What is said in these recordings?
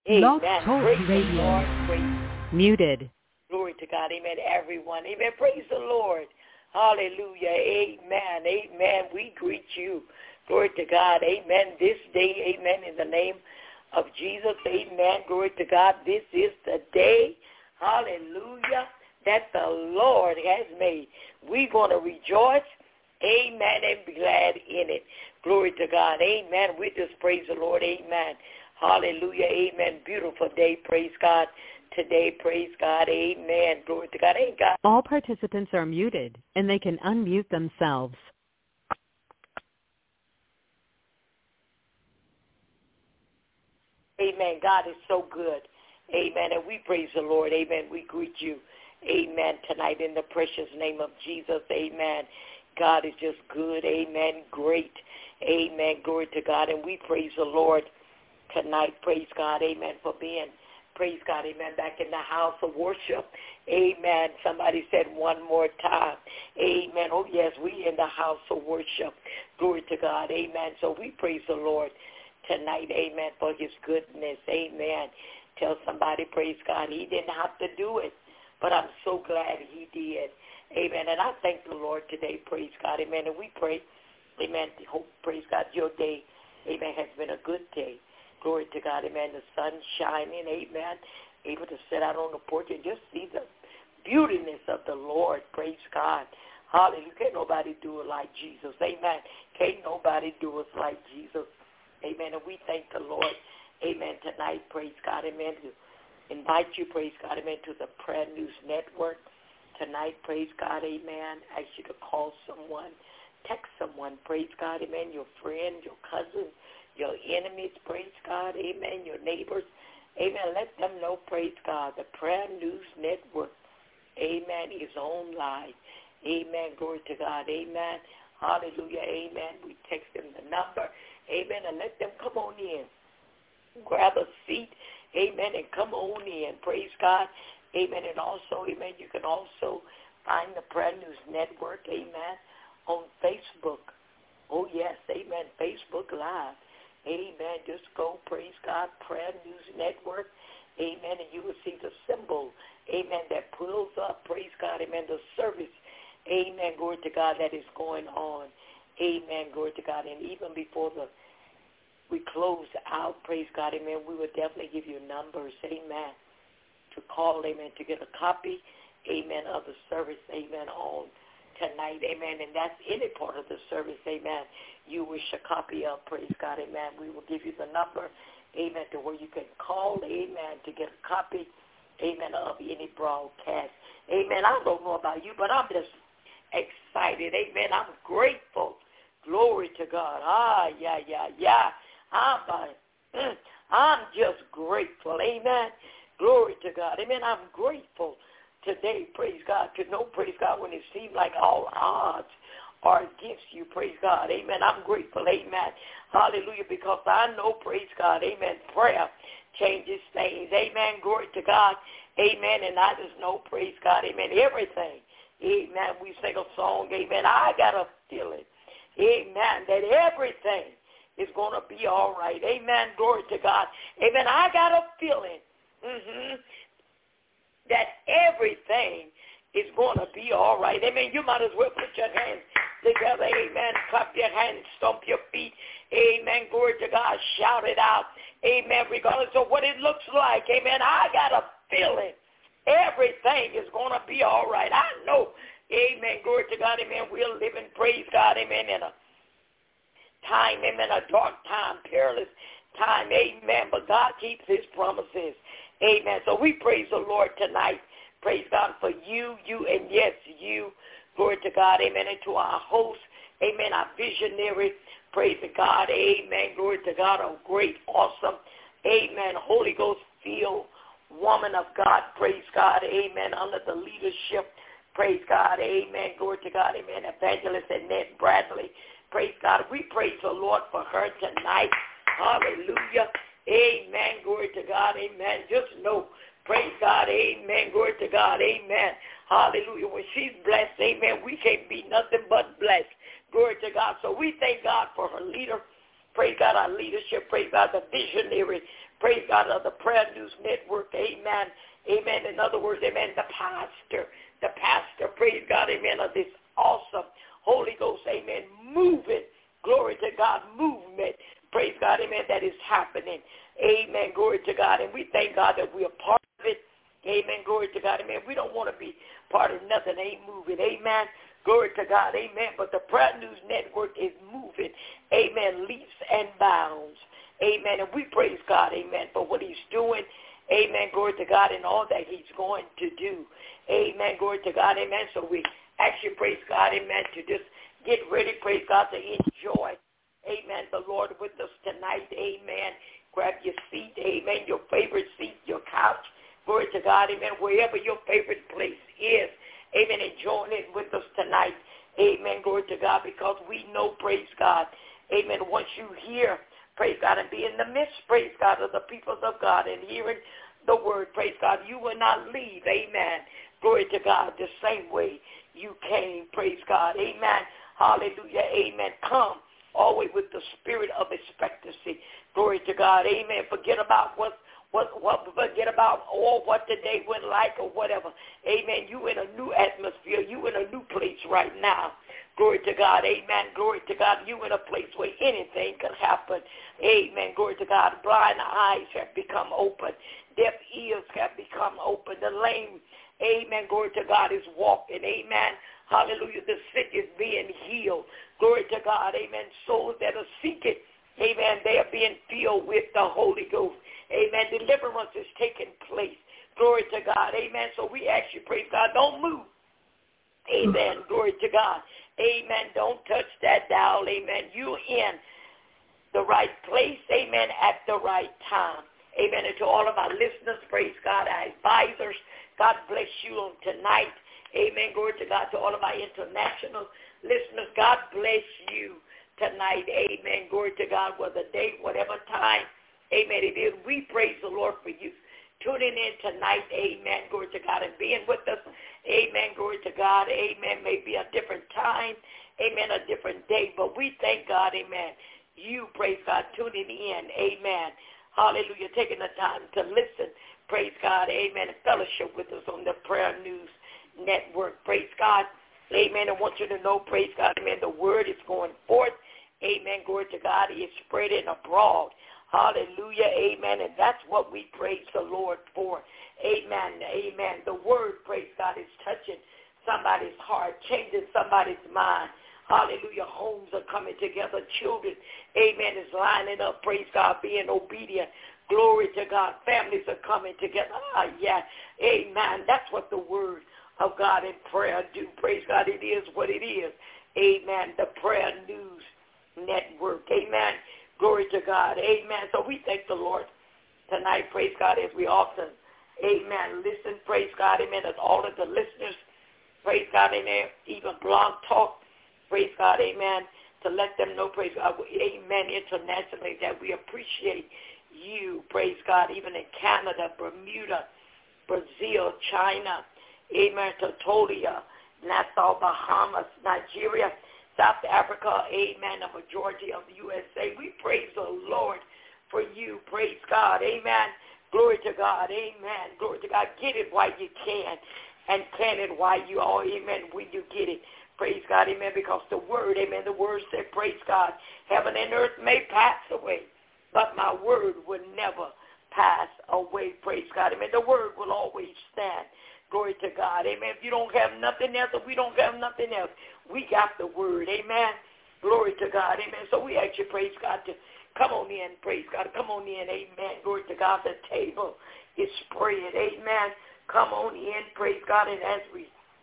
Blog Amen. Talk Praise the Radio. Lord. Praise. Muted. Glory to God. Amen. Everyone. Amen. Praise the Lord. Hallelujah. Amen. Amen. We greet you. Glory to God. Amen. This day, amen, in the name of Jesus. Amen. Glory to God. This is the day, hallelujah, that the Lord has made. We're going to rejoice, amen, and be glad in it. Glory to God. Amen. We just praise the Lord. Amen. Hallelujah. Amen. Beautiful day. Praise God. Today, praise God. Amen. Glory to God. Ain't God. All participants are muted, and they can unmute themselves. Amen. God is so good. Amen. And we praise the Lord. Amen. We greet you. Amen. Tonight in the precious name of Jesus. Amen. God is just good. Amen. Great. Amen. Glory to God. And we praise the Lord tonight. Praise God. Amen. For being, praise God. Amen. Back in the house of worship. Amen. Somebody said one more time. Amen. Oh, yes. We in the house of worship. Glory to God. Amen. So we praise the Lord tonight, amen, for his goodness, amen. Tell somebody, praise God, he didn't have to do it, but I'm so glad he did, amen. And I thank the Lord today, praise God, amen. And we pray, amen, hope, praise God, your day, amen, has been a good day. Glory to God, amen. The sun shining, amen, able to sit out on the porch and just see the beautiness of the Lord, praise God. Hallelujah. Can't nobody do it like Jesus, amen. Can't nobody do us like Jesus. Amen. And we thank the Lord, amen, tonight, praise God, amen, to invite you, praise God, amen, to the Prayer News Network. Tonight, praise God, amen, ask you to call someone, text someone, praise God, amen, your friend, your cousin, your enemies, praise God, amen, your neighbors, amen, let them know, praise God, the Prayer News Network, amen, is on live. Amen, glory to God, amen, hallelujah, amen. We text them the number. Amen, and let them come on in. Grab a seat, amen, and come on in. Praise God, amen. And also, amen, you can also find the Prayer News Network, amen, on Facebook. Oh, yes, amen, Facebook Live. Amen, just go, praise God, Prayer News Network, amen, and you will see the symbol, amen, that pulls up, praise God, amen, the service, amen, glory to God, that is going on. Amen, glory to God. And even before we close out, praise God, amen, we will definitely give you numbers, amen, to call, amen, to get a copy, amen, of the service, amen, on tonight, amen. And that's any part of the service, amen, you wish a copy of, praise God, amen. We will give you the number, amen, to where you can call, amen, to get a copy, amen, of any broadcast. Amen. I don't know about you, but I'm just excited, amen. I'm grateful. Glory to God. I'm just grateful. Amen. Glory to God. Amen. I'm grateful today, praise God, to know, praise God, when it seems like all odds are against you, praise God. Amen. I'm grateful. Amen. Hallelujah. Because I know, praise God, amen, prayer changes things. Amen. Glory to God. Amen. And I just know, praise God, amen, everything. Amen. We sing a song, amen. I got a feeling, amen, that everything is going to be all right. Amen. Glory to God. Amen. I got a feeling that everything is going to be all right. Amen. You might as well put your hands together. Amen. Clap your hands, stomp your feet. Amen. Glory to God. Shout it out. Amen. Regardless of what it looks like. Amen. I got a feeling everything is going to be all right. I know. Amen. Glory to God. Amen. We're living, praise God. Amen. In a time, amen, a dark time, perilous time. Amen. But God keeps his promises. Amen. So we praise the Lord tonight. Praise God for you, and yes, you. Glory to God. Amen. And to our host. Amen. Our visionary. Praise God. Amen. Glory to God. A great, awesome. Amen. Holy Ghost filled woman of God. Praise God. Amen. Under the leadership. Praise God. Amen. Glory to God. Amen. Evangelist Annette Bradley. Praise God. We praise the Lord for her tonight. Hallelujah. Amen. Glory to God. Amen. Just know. Praise God. Amen. Glory to God. Amen. Hallelujah. When she's blessed, amen, we can't be nothing but blessed. Glory to God. So we thank God for her leader. Praise God, our leadership. Praise God, the visionary. praise God, of the Prayer News Network, amen, amen. In other words, amen, the pastor, praise God, amen, of this awesome Holy Ghost, amen, moving, glory to God, movement, praise God, amen, that is happening, amen, glory to God, and we thank God that we are part of it, amen, glory to God, amen. We don't want to be part of nothing ain't moving, amen, glory to God, amen, but the Prayer News Network is moving, amen, leaps and bounds, amen, and we praise God, amen, for what he's doing, amen, glory to God, and all that he's going to do, amen, glory to God, amen. So we actually praise God, amen, to just get ready, praise God, to enjoy, amen, the Lord with us tonight, amen. Grab your seat, amen, your favorite seat, your couch, glory to God, amen, wherever your favorite place is, amen, and join in with us tonight, amen, glory to God, because we know, praise God, amen, once you hear, praise God, and be in the midst, praise God, of the peoples of God and hearing the word, praise God, you will not leave, amen, glory to God, the same way you came, praise God, amen, hallelujah, amen, come always with the spirit of expectancy, glory to God, amen, forget about forget about what the day went like or whatever, amen, you in a new atmosphere, you in a new place right now, glory to God, amen, glory to God, you in a place where anything can happen, amen, glory to God, blind eyes have become open, deaf ears have become open, the lame, amen, glory to God, is walking, amen, hallelujah, the sick is being healed, glory to God, amen, souls that are seeking, amen, they are being filled with the Holy Ghost, amen, deliverance is taking place, glory to God, amen, so we ask you, praise God, don't move, amen, glory to God, amen, don't touch that dial, amen, you in the right place, amen, at the right time, amen, and to all of our listeners, praise God, our advisors, God bless you on tonight, amen, glory to God, to all of our international listeners, God bless you tonight, amen, glory to God, whether day, whatever time, amen, it is, we praise the Lord for you tuning in tonight, amen, glory to God, and being with us, amen, glory to God, amen, maybe a different time, amen, a different day, but we thank God, amen, you, praise God, tuning in, amen, hallelujah, taking the time to listen, praise God, amen, and fellowship with us on the Prayer News Network, praise God, amen, I want you to know, praise God, amen, the word is going forth, amen, glory to God, it's spreading abroad, hallelujah, amen, and that's what we praise the Lord for, amen, amen, the word, praise God, is touching somebody's heart, changing somebody's mind, hallelujah, homes are coming together, children, amen, is lining up, praise God, being obedient, glory to God, families are coming together, yeah, amen, that's what the word of God in prayer do, praise God, it is what it is, amen, the Prayer News Network, amen, glory to God, amen, so we thank the Lord tonight, praise God, as we often, amen, listen, praise God, amen, as all of the listeners, praise God, amen, even Blog Talk, praise God, amen, to let them know, praise God, amen, internationally, that we appreciate you, praise God, even in Canada, Bermuda, Brazil, China, amen, Totolia, Nassau, Bahamas, Nigeria, South Africa, amen, a majority of the USA. We praise the Lord for you, praise God, amen, glory to God, amen, glory to God. Get it while you can, and can it while you are, amen, when you get it. Praise God, amen, because the word, amen, the word said, praise God, heaven and earth may pass away, but my word will never pass away, praise God, amen. The word will always stand. Glory to God, amen. If you don't have nothing else, or we don't have nothing else, we got the word, amen. Glory to God, amen. So we ask you, praise God, to come on in, praise God. Come on in, amen. Glory to God, the table is spread, amen. Come on in, praise God, and as we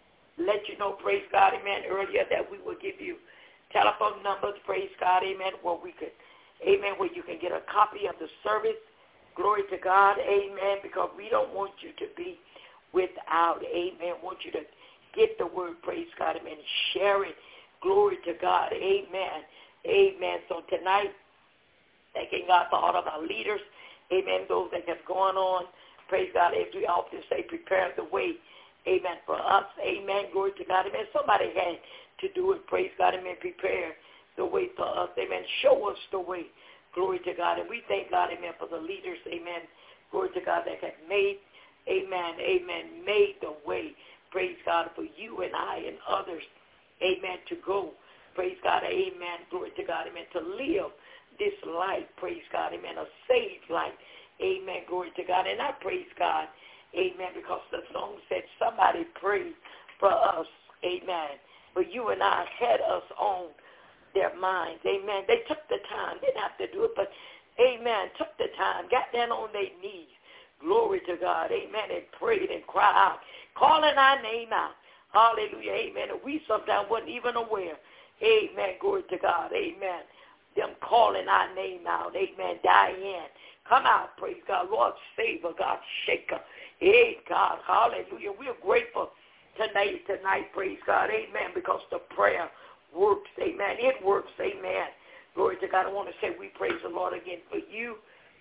let you know, praise God, amen, earlier that we will give you telephone numbers, praise God, amen, where we could, amen, where you can get a copy of the service. Glory to God, amen, because we don't want you to be without, amen, want you to get the word, praise God, amen, share it, glory to God, amen, amen. So tonight, thanking God for all of our leaders, amen, those that have gone on, praise God, as we often say, prepare the way, amen, for us, amen, glory to God, amen. Somebody had to do it, praise God, amen, prepare the way for us, amen, show us the way, Glory to God. And we thank God, amen, for the leaders, amen. Glory to God that have made, amen, made the way, praise God, for you and I and others, amen, to go. Praise God, amen, glory to God, amen, to live this life, praise God, amen, a saved life, amen, glory to God. And I praise God, amen, because the song said somebody prayed for us, amen. But you and I had us on their minds, amen. They took the time, didn't have to do it, but, amen, took the time, got down on their knees, glory to God, amen, and prayed and cried out, calling our name out, hallelujah, amen. And we sometimes wasn't even aware, amen, glory to God, amen. Them calling our name out, amen, Diane, come out, praise God, Lord, save her, God, shake her, hey, God, hallelujah. We're grateful tonight, praise God, amen, because the prayer works, amen. It works, amen. Glory to God. I want to say we praise the Lord again for you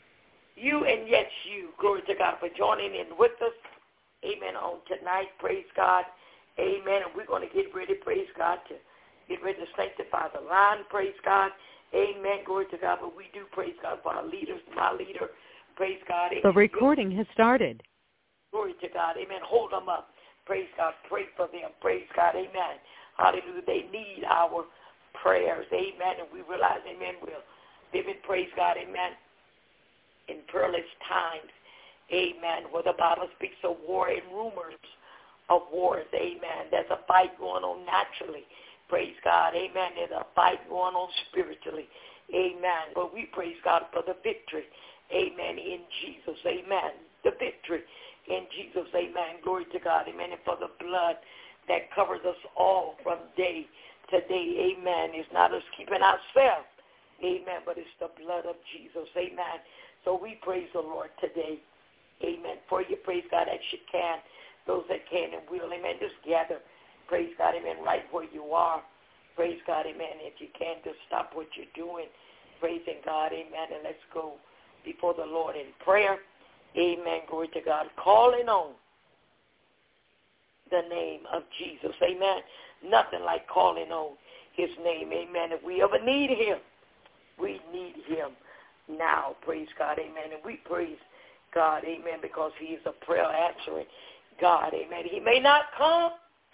and yet you. Glory to God for joining in with us, amen, on tonight, praise God, amen. And we're going to get ready, praise God, to get ready to sanctify the line, praise God, amen. Glory to God. But we do praise God for our leaders, my leader, praise God. Amen. The recording has started. Glory to God, amen. Hold them up, praise God. Pray for them, praise God, amen. Hallelujah. They need our prayers. Amen. And we realize, amen, we're living, praise God, amen, in perilous times. Amen. Where the Bible speaks of war and rumors of wars. Amen. There's a fight going on naturally. Praise God. Amen. There's a fight going on spiritually. Amen. But we praise God for the victory. Amen. In Jesus. Amen. The victory in Jesus. Amen. Glory to God. Amen. And for the blood that covers us all from day to day. Amen. It's not us keeping ourselves. Amen. But it's the blood of Jesus. Amen. So we praise the Lord today. Amen. For you, praise God, as you can. Those that can and will. Amen. Just gather. Praise God. Amen. Right where you are. Praise God. Amen. If you can, just stop what you're doing. Praising God. Amen. And let's go before the Lord in prayer. Amen. Glory to God. Calling on the name of Jesus. Amen. Nothing like calling on his name. Amen. If we ever need him, we need him now. Praise God. Amen. And we praise God. Amen. Because he is a prayer answering God. Amen. He may not come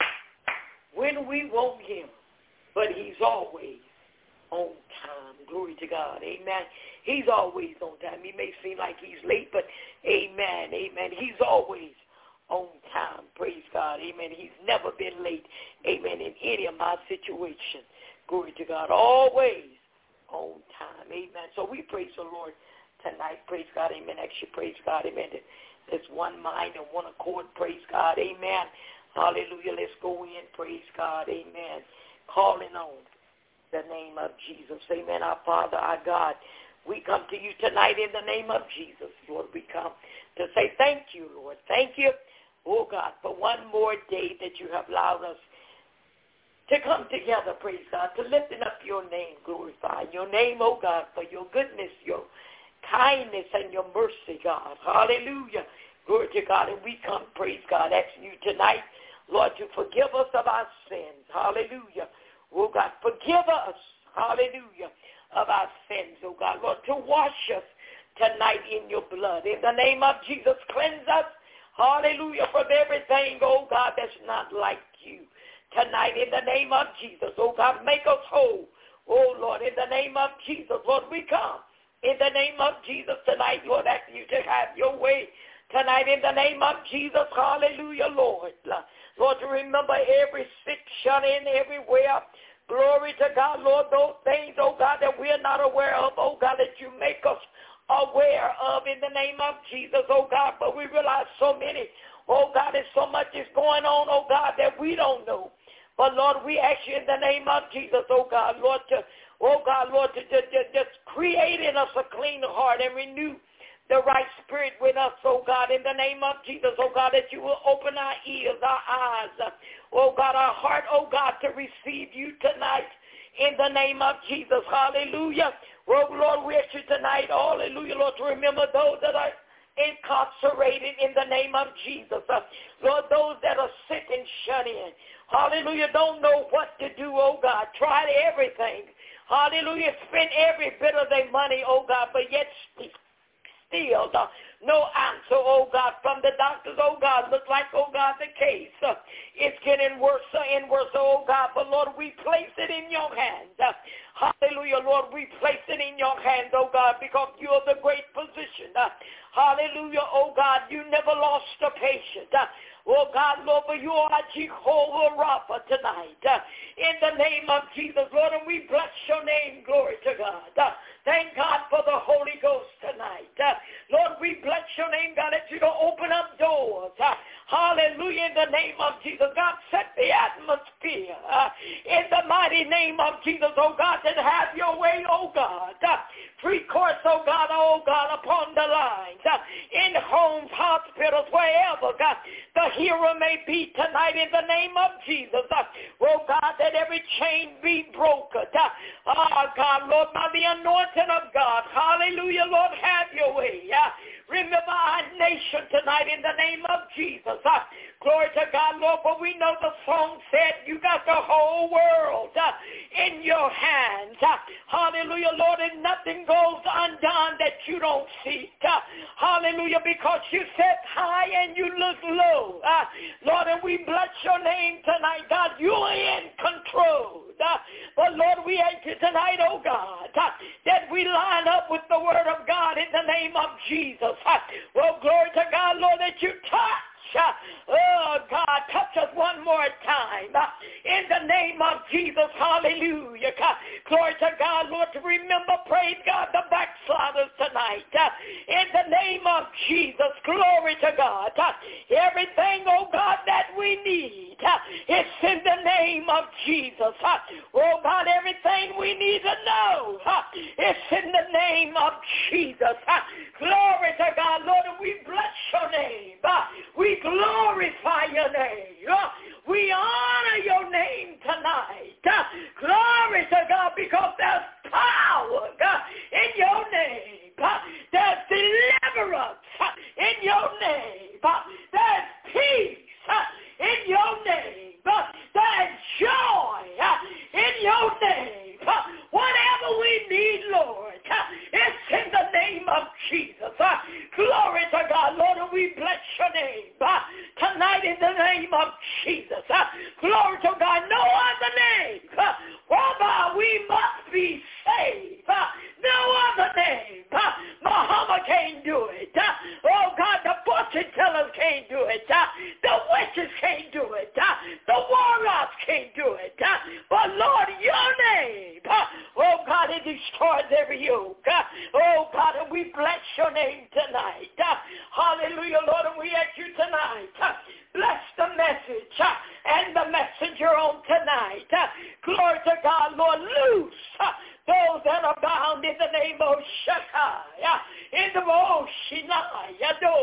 when we want him, but he's always on time. Glory to God. Amen. He's always on time. He may seem like he's late, but amen. Amen. He's always on time. Praise God. Amen. He's never been late. Amen. In any of my situations. Glory to God. Always on time. Amen. So we praise the Lord tonight. Praise God. Amen. Actually, praise God. Amen. There's one mind and one accord. Praise God. Amen. Hallelujah. Let's go in. Praise God. Amen. Calling on the name of Jesus. Amen. Our Father, our God, we come to you tonight in the name of Jesus. Lord, we come to say thank you, Lord. Thank you, oh God, for one more day that you have allowed us to come together, praise God, to lifting up your name, glorify your name, oh God, for your goodness, your kindness, and your mercy, God. Hallelujah. Glory to God. And we come, praise God, asking you tonight, Lord, to forgive us of our sins. Hallelujah. Oh God, forgive us. Hallelujah. Of our sins, oh God. Lord, to wash us tonight in your blood. In the name of Jesus, cleanse us. Hallelujah. From everything, oh God, that's not like you. Tonight, in the name of Jesus, oh God, make us whole. Oh Lord, in the name of Jesus, Lord, we come. In the name of Jesus tonight, Lord, asking you to have your way tonight in the name of Jesus. Hallelujah, Lord. Lord, to remember every sick, shut in everywhere. Glory to God, Lord, those things, oh God, that we're not aware of, oh God, that you make us aware of in the name of Jesus, oh God. But we realize so many, oh God, and so much is going on, oh God, that we don't know. But Lord, we ask you in the name of Jesus, oh God, Lord, to just create in us a clean heart and renew the right spirit with us, oh God, in the name of Jesus, oh God, that you will open our ears, our eyes, oh God, our heart, oh God, to receive you tonight in the name of Jesus. Hallelujah. Oh Lord, we ask you tonight, hallelujah, Lord, to remember those that are incarcerated in the name of Jesus. Lord, those that are sick and shut in. Hallelujah, don't know what to do, oh God. Tried everything. hallelujah, spend every bit of their money, oh God, but yet still no answer, oh God, from the doctors, oh God. Look like, oh God, the case it's getting worse and worse, oh God. But Lord, we place it in your hands. Hallelujah, Lord, we place it in your hands, oh God, because you are the great physician. Hallelujah, oh God, you never lost a patient. Oh God, Lord, but you are Jehovah Rapha tonight. In the name of Jesus, Lord, and we bless your name. Glory to God. Thank God for the Holy Ghost tonight. Lord, we bless your name, God, that you're going to open up doors. Hallelujah, in the name of Jesus. God, set the atmosphere in the mighty name of Jesus, oh God, that have your way, oh God. Free course, oh God, upon the lines, in homes, hospitals, wherever, God, the hearer may be tonight in the name of Jesus. Oh God, that every chain be broken. God, Lord, by the anointing of God. Hallelujah, Lord, have your way. Remember our nation tonight in the name of Jesus. Glory to God, Lord, for we know the song said you got the whole world in your hands. Hallelujah, Lord, and nothing goes undone that you don't see. Hallelujah, because you sit high and you look low. Lord, and we bless your name tonight, God. You are in control. But Lord, we ask you tonight, oh God, that we line up with the word of God in the name of Jesus. Well, glory to God, Lord, that you touch. Oh, God, touch us one more time. In the name of Jesus, hallelujah. Glory to God, Lord, to remember, praise God, the backsliders tonight. In the name of Jesus, glory to God. Everything, oh God, that we need, it's in the name of Jesus. Oh God, everything we need to know, it's in the name of Jesus. Glory to God, Lord, and we bless your name. We glorify your name. We honor your name tonight. Glory to God, because there's power, God, in your name. There's deliverance in your name. There's peace in your name. There's joy in your name. Whatever we need, Lord, it's in the name of Jesus. Glory to God, Lord, and we bless your name tonight in the name of Jesus. Glory to God, no other name whereby we must be saved. No other name. Muhammad can't do it. Oh God, the fortune tellers can't do it. The witches can't do it. The warlocks can't do it. But Lord, your name, oh God, it destroys every yoke. Oh God, and we bless your name tonight. Hallelujah, Lord, and we ask you tonight. Bless the message and the messenger on tonight. Glory to God, Lord, loose those that are bound in the name of Shekai, in the Moshinai,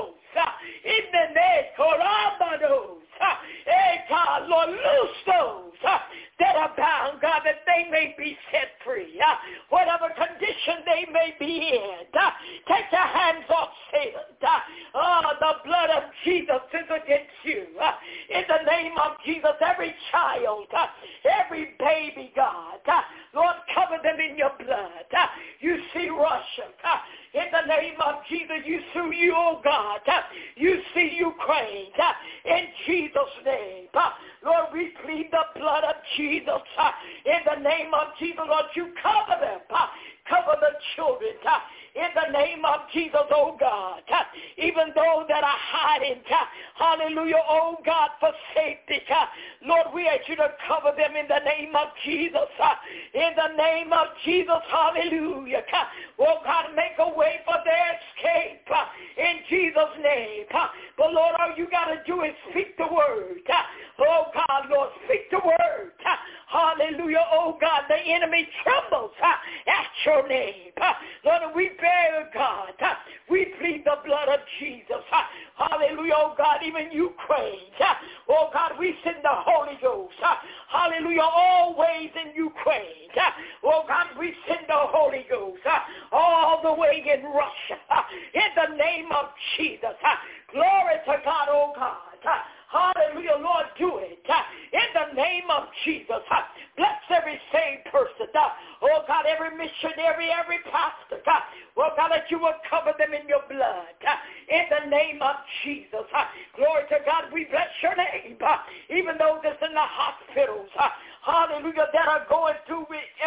in the name of God, Lord, loose those that are bound, God, that they may be set free. Whatever condition they may be in, take your hands off Satan. The blood of Jesus is against you. In the name of Jesus, every child, every baby, God, Lord, cover them in your blood. You see Russia. In the name of Jesus, you see you, oh God. You see Ukraine. In Jesus' name. Lord, we plead the blood of Jesus. In the name of Jesus, Lord, you cover them. Cover the children. In the name of Jesus, oh God. Even those that are hiding. Hallelujah, oh God, for safety. Lord, we ask you to cover them in the name of Jesus. In the name of Jesus, hallelujah. Oh God, make a way for their escape. In Jesus' name. But Lord, all you got to do is speak the word. Oh God, Lord, speak the word. Hallelujah, oh God, the enemy trembles at your name. Lord, we bear, God, we plead the blood of Jesus. Hallelujah, oh God, even Ukraine. Oh God, we send the Holy Ghost. Hallelujah, always in Ukraine. Oh God, we send the Holy Ghost all the way in Russia. In the name of Jesus. Glory to God, oh God. Hallelujah, Lord, do it. In the name of Jesus. Bless every saved person. Oh, God, every missionary, every pastor, God. Oh, God, that you will cover them in your blood. In the name of Jesus. Glory to God, we bless your name. Even those that's in the hospitals, hallelujah, that are going through,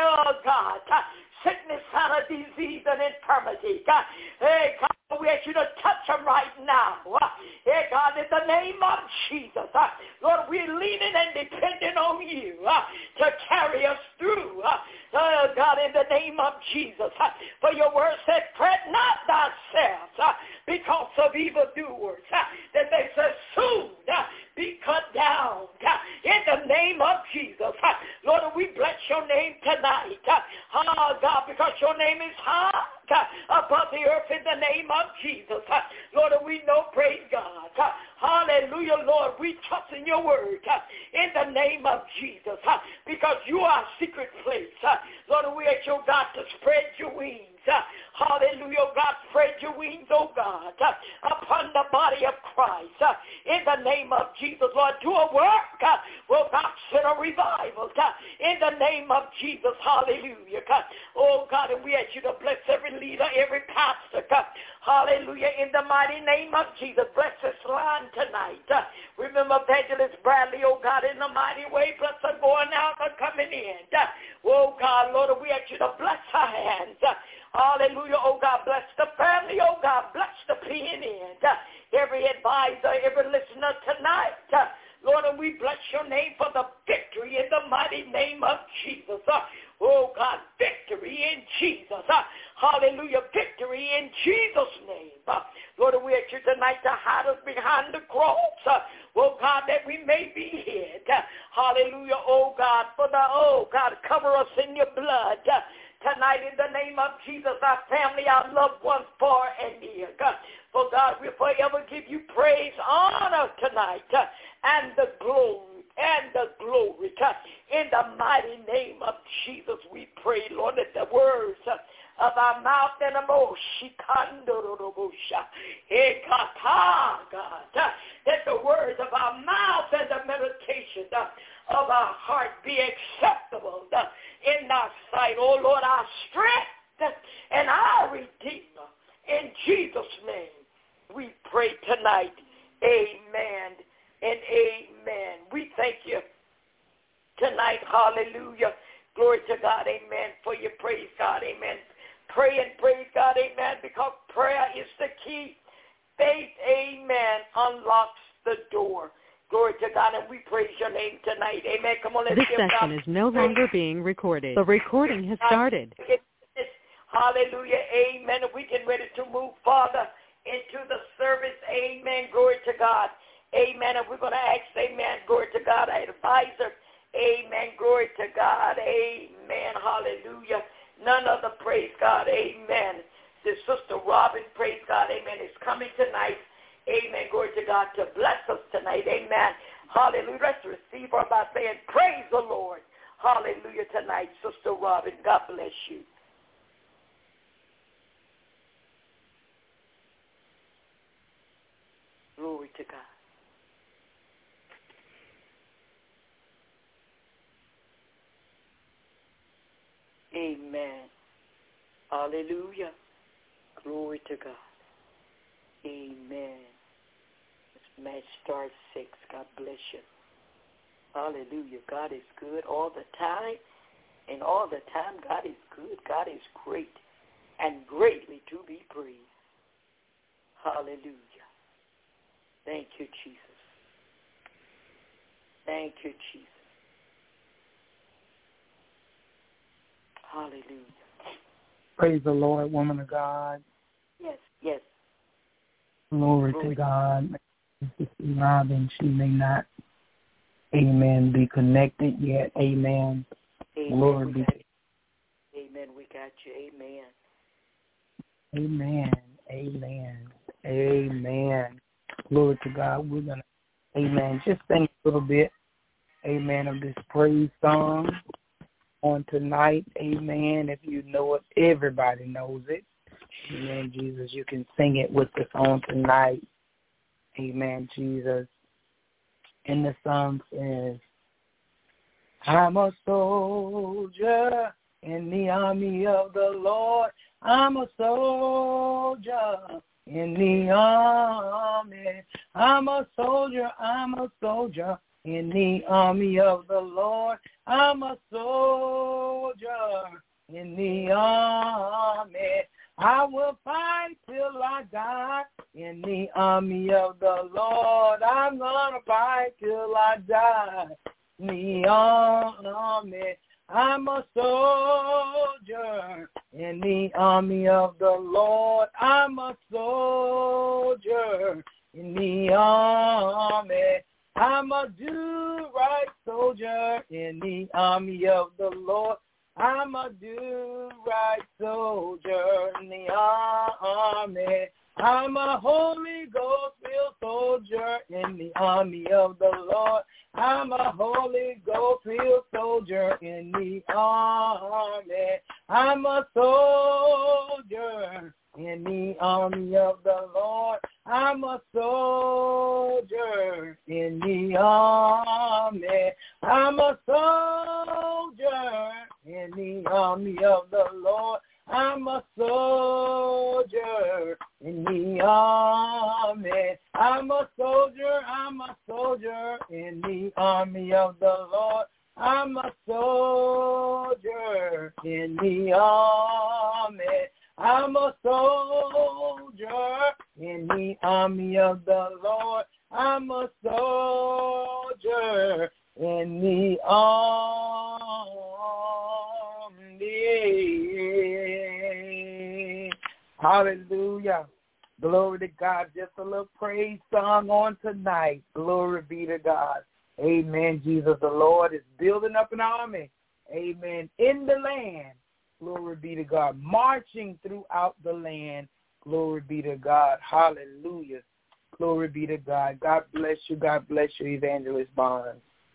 God, sickness, disease, and infirmity. God, hey, God, we ask you to touch them right now. Hey, God, in the name of Jesus. Lord, we're leaning and depending on you to carry us through. God, in the name of Jesus. For your word said, fret not thyself because of evildoers, that they shall soon be cut down. In the name of Jesus. Lord, we bless your name tonight. God, because your name is high above the earth in the name of Jesus. Lord, we know, praise God. Hallelujah, Lord, we trust in your word in the name of Jesus because you are a secret place. Lord, we ask your God to spread your wings. Hallelujah, God, spread your wings, oh God, upon the body of Christ. In the name of Jesus, Lord, do a work. Will God send a revival in the name of Jesus. Hallelujah. Oh God, and we ask you to bless every leader, every pastor. Hallelujah, in the mighty name of Jesus. Bless this line tonight. Remember Evangelist Bradley, oh God, in the mighty way. Bless her going out and coming in. Oh God, Lord, we ask you to bless her hands. Hallelujah, oh God, bless the family, oh God, bless the PNN, every advisor, every listener tonight. Lord, and we bless your name for the victory in the mighty name of Jesus. Oh God, victory in Jesus. Hallelujah, victory in Jesus' name. Lord, we ask you tonight to hide us behind the cross. Oh God, that we may be hid. Hallelujah, oh God, God, cover us in your blood. Tonight, in the name of Jesus, our family, our loved ones, far and near. God, for God, we'll forever give you praise, honor tonight, and the glory. God, in the mighty name of Jesus, we pray, Lord, that the words of our mouth and that the words of our mouth and the meditation of our heart be acceptable in thy sight, oh Lord, our strength and our Redeemer. In Jesus' name, we pray tonight. Amen and amen. We thank you tonight. Hallelujah. Glory to God. Amen. For your praise, God. Amen. Pray and praise God. Amen. Because prayer is the key. Faith, amen, unlocks the door. Glory to God, and we praise your name tonight. Amen. Come on, let's This give God session is no longer being recorded. The recording has started. Hallelujah. Amen. And we get ready to move farther into the service. Amen. Glory to God. Amen. And we're going to ask, amen, glory to God, our advisor. Amen. Glory to God. Amen. Hallelujah. None other, praise God. Amen. This Sister Robin, praise God. Amen, is coming tonight. Amen. Glory to God to bless us tonight. Amen. Hallelujah. Let's receive her by saying, praise the Lord. Hallelujah tonight, Sister Robin. God bless you. Glory to God. Amen. Hallelujah. Glory to God. Amen. This match starts 6. God bless you. Hallelujah. God is good all the time. And all the time, God is good. God is great and greatly to be praised. Hallelujah. Thank you, Jesus. Thank you, Jesus. Hallelujah. Praise the Lord, woman of God. Yes, yes. Glory to God. Sister Robin, she may not, amen, be connected yet. Amen. Amen. Glory be. Amen. We got you. Amen. Amen. Amen. Amen. Glory to God. We're going to, amen, just sing a little bit, amen, of this praise song on tonight. Amen. If you know it, everybody knows it. Amen, Jesus. You can sing it with us on tonight. Amen, Jesus. And the song says, I'm a soldier in the army of the Lord. I'm a soldier in the army. I'm a soldier in the army of the Lord. I'm a soldier in the army. I will fight till I die in the army of the Lord. I'm gonna fight till I die in the army. I'm a soldier in the army of the Lord. I'm a soldier in the army. I'm a do-right soldier in the army of the Lord. I'm a do-right soldier in the army. I'm a Holy Ghost-filled soldier in the army of the Lord. I'm a Holy Ghost-filled soldier in the army. I'm a soldier in the army of the Lord. I'm a soldier in the army. I'm a soldier in the army of the Lord. I'm a soldier in the army. I'm a soldier in the army of the Lord. I'm a soldier in the army. I'm a soldier in the army of the Lord. I'm a soldier in the army. Hallelujah. Glory to God. Just a little praise song on tonight. Glory be to God. Amen. Jesus, the Lord is building up an army. Amen. In the land. Glory be to God. Marching throughout the land. Glory be to God. Hallelujah. Glory be to God. God bless you. God bless you, Evangelist Barnes.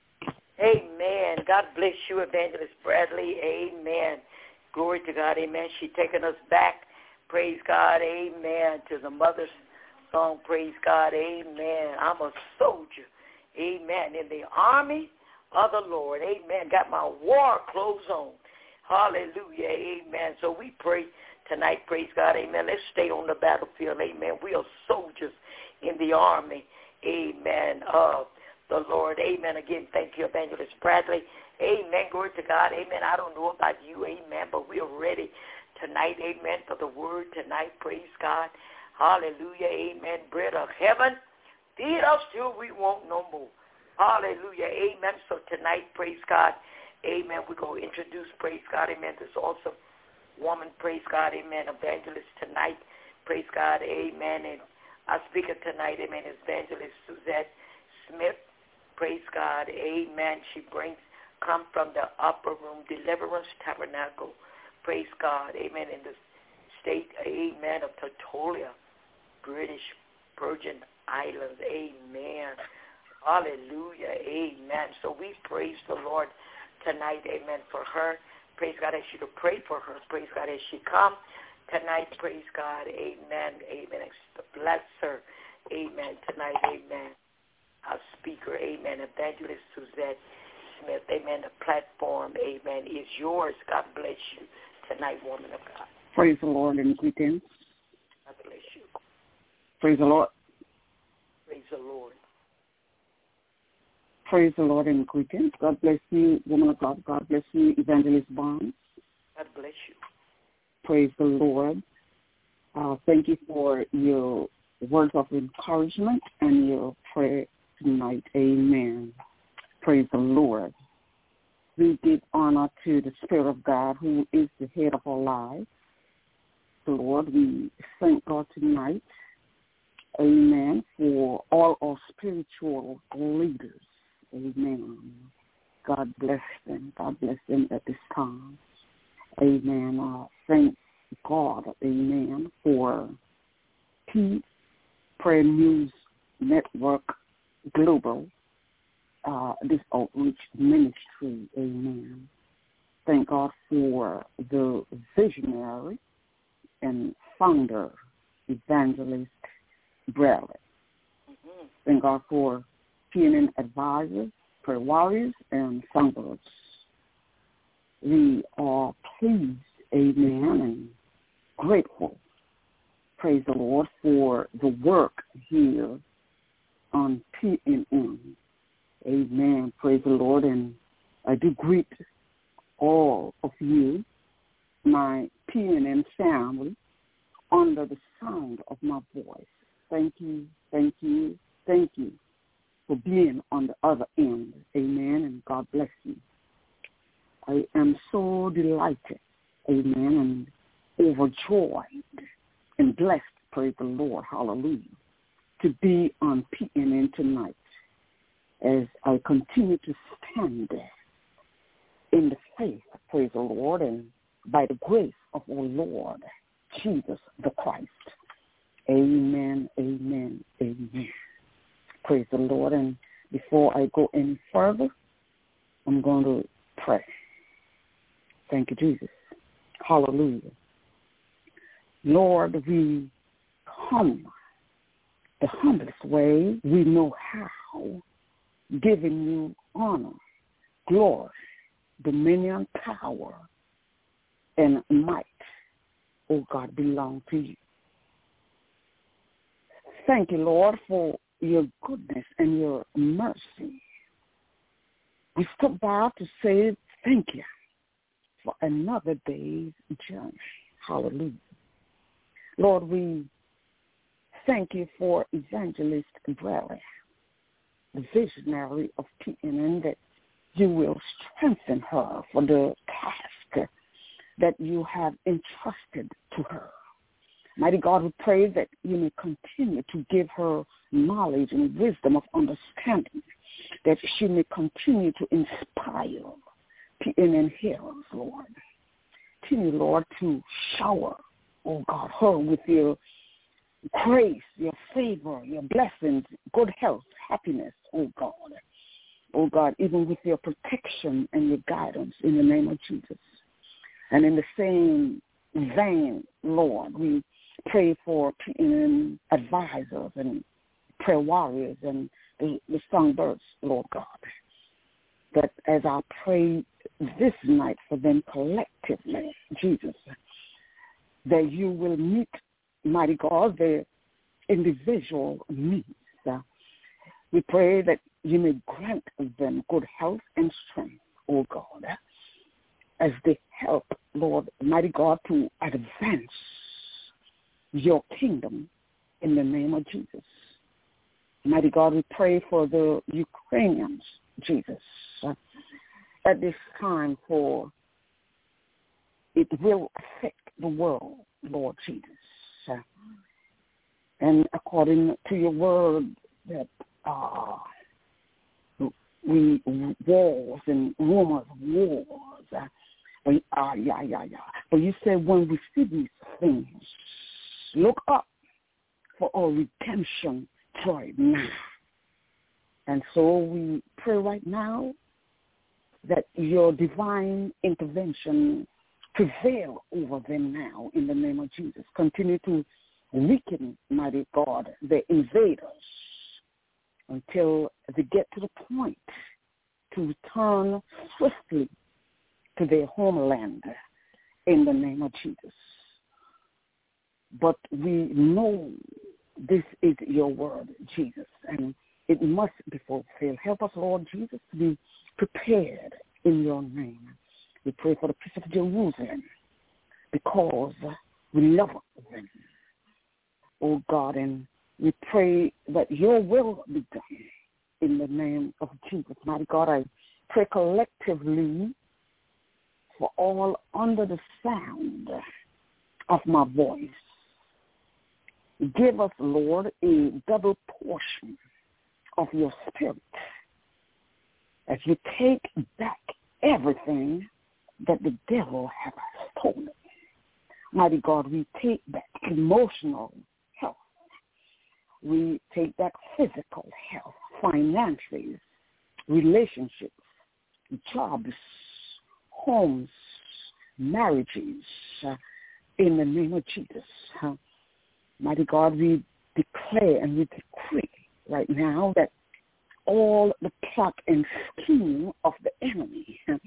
Amen. God bless you, Evangelist Bradley. Amen. Glory to God. Amen. She's taking us back. Praise God. Amen. To the mother's song. Praise God. Amen. I'm a soldier. Amen. In the army of the Lord. Amen. Got my war clothes on. Hallelujah. Amen. So we pray tonight. Praise God. Amen. Let's stay on the battlefield. Amen. We are soldiers in the army. Amen. Of the Lord. Amen. Again, thank you, Evangelist Bradley. Amen. Glory to God. Amen. I don't know about you. Amen. But we are ready tonight. Amen. For the word tonight. Praise God. Hallelujah. Amen. Bread of heaven. Feed us till we want no more. Hallelujah. Amen. So tonight, praise God. Amen. We're going to introduce, praise God. Amen. This awesome woman, praise God. Amen. Evangelist tonight. Praise God. Amen. And our speaker tonight, amen, is Evangelist Suzette Smith. Praise God. Amen. She come from the Upper Room Deliverance Tabernacle. Praise God. Amen. In the state, amen, of Tortola, British Virgin Islands. Amen. Hallelujah. Amen. So we praise the Lord tonight. Amen. For her. Praise God. I ask you to pray for her. Praise God as she come tonight. Praise God. Amen. Amen. Bless her. Amen. Tonight. Amen. Our speaker. Amen. Evangelist Suzette Smith. Amen. The platform. Amen. Is yours. God bless you tonight, woman of God. Praise the Lord and greetings. God bless you. Praise the Lord. Praise the Lord. Praise the Lord and greetings. God bless you, woman of God. God bless you, Evangelist Barnes. God bless you. Praise the Lord. Thank you for your words of encouragement and your prayer tonight. Amen. Praise the Lord. We give honor to the Spirit of God, who is the head of our lives. The Lord, we thank God tonight, amen, for all our spiritual leaders. Amen. God bless them. God bless them at this time. Amen. Thank God, amen, for Prayer News Network Global, this outreach ministry. Amen. Thank God for the visionary and founder, Evangelist Bradley. Mm-hmm. Thank God for CNN advisors, prayer warriors, and songbirds. we are pleased, amen, and grateful, praise the Lord, for the work here on PNN. Amen, praise the Lord, and I do greet all of you, my PNN family, under the sound of my voice. Thank you, thank you, thank you for being on the other end. Amen, and God bless you. I am so delighted, amen, and overjoyed and blessed, praise the Lord, hallelujah, to be on PNN tonight as I continue to stand in the faith, praise the Lord, and by the grace of our Lord Jesus the Christ. Amen, amen, amen. Praise the Lord. And before I go any further, I'm going to pray. Thank you, Jesus. Hallelujah. Lord, we come the humblest way we know how, giving you honor, glory, dominion, power, and might, oh God, belong to you. Thank you, Lord, for your goodness and your mercy. We stop by to say thank you for another day's journey. Hallelujah. Lord, we thank you for Evangelist Bradley, the visionary of PNN, that you will strengthen her for the task that you have entrusted to her. Mighty God, we pray that you may continue to give her knowledge and wisdom of understanding, that she may continue to inspire PNN hearers, Lord. Continue, Lord, to shower, oh God, her with your grace, your favor, your blessings, good health, happiness, oh God. Oh God, even with your protection and your guidance in the name of Jesus. And in the same vein, Lord, we pray for PNN advisors and prayer warriors and the songbirds, Lord God, that as I pray this night for them collectively, Jesus, that you will meet, mighty God, their individual needs. We pray that you may grant them good health and strength, oh God, as they help, Lord, mighty God, to advance your kingdom in the name of Jesus. Mighty God, we pray for the Ukrainians, Jesus, at this time, for it will affect the world, Lord Jesus. And according to your word, that we wars and rumors of wars. But you said when we see these things, look up for our redemption right now. And so we pray right now that your divine intervention prevail over them now in the name of Jesus. Continue to weaken, mighty God, the invaders until they get to the point to return swiftly to their homeland in the name of Jesus. But we know this is your word, Jesus, and it must be fulfilled. Help us, Lord Jesus, to be prepared in your name. We pray for the peace of Jerusalem because we love them, oh God, and we pray that your will be done in the name of Jesus. Mighty God, I pray collectively for all under the sound of my voice. Give us, Lord, a double portion of your spirit as you take back everything that the devil has stolen. Mighty God, we take back emotional health. We take back physical health, finances, relationships, jobs, homes, marriages, in the name of Jesus. Mighty God, we declare and we decree right now that all the plot and scheme of the enemy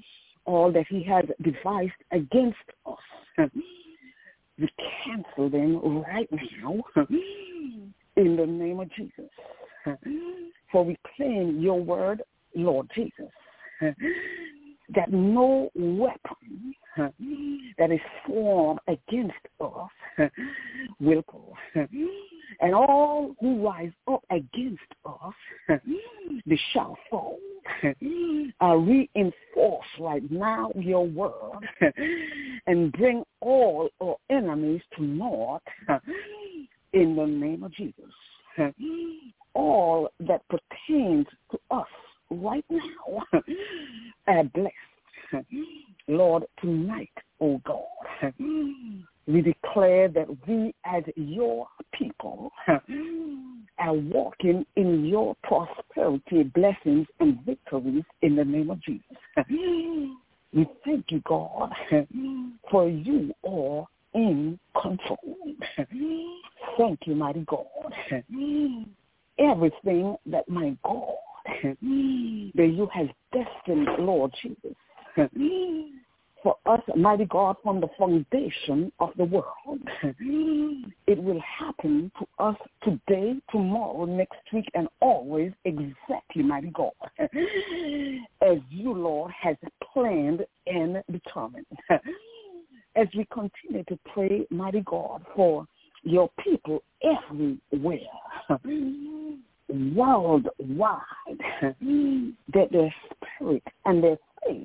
all that he has devised against us. We cancel them right now in the name of Jesus. For we claim your word, Lord Jesus, that no weapon that is formed against us will go. And all who rise up against us, they shall fall. Reinforce right now your word and bring all our enemies to naught in the name of Jesus. All that pertains to us right now are blessed. Lord, tonight, oh God, we declare that we as your people are walking in your prosperity, blessings, and victories in the name of Jesus. We thank you, God, for you are in control. Thank you, mighty God. Everything that, my God, that you have destined, Lord Jesus, for us, mighty God, from the foundation of the world. It will happen to us today, tomorrow, next week, and always exactly, mighty God, as you, Lord, has planned and determined. As we continue to pray, mighty God, for your people everywhere, worldwide, that their spirit and their faith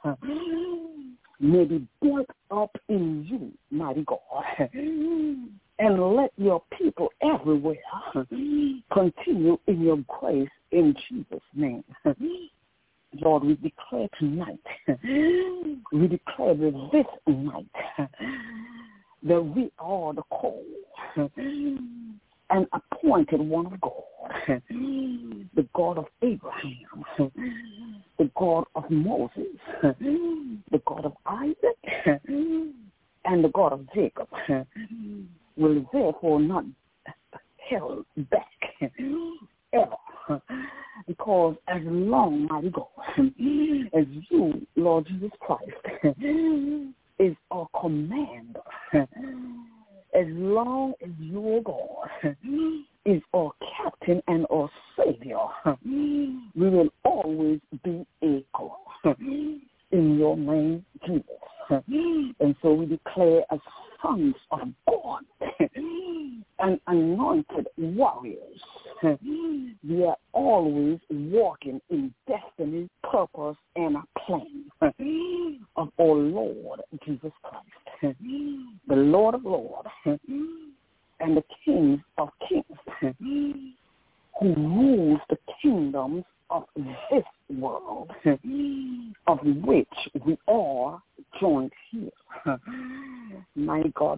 may be built up in you, mighty God. And let your people everywhere continue in your grace in Jesus' name. Lord, we declare tonight, we declare that this night, that we are the called and appointed one of God, the God of Abraham, the God of Moses, the God of Isaac, and the God of Jacob, will therefore not held back ever. Because as long, mighty God, as you, Lord Jesus Christ, is our commander, as long as you, God, is our captain and our savior, we will always be equal in your name, Jesus. And so we declare as sons of God and anointed warriors, we are always walking in destiny, purpose, and a plan of our Lord Jesus Christ, the Lord of Lords and the King of Kings, who rules the kingdoms of this world, of which we are joined here. My God,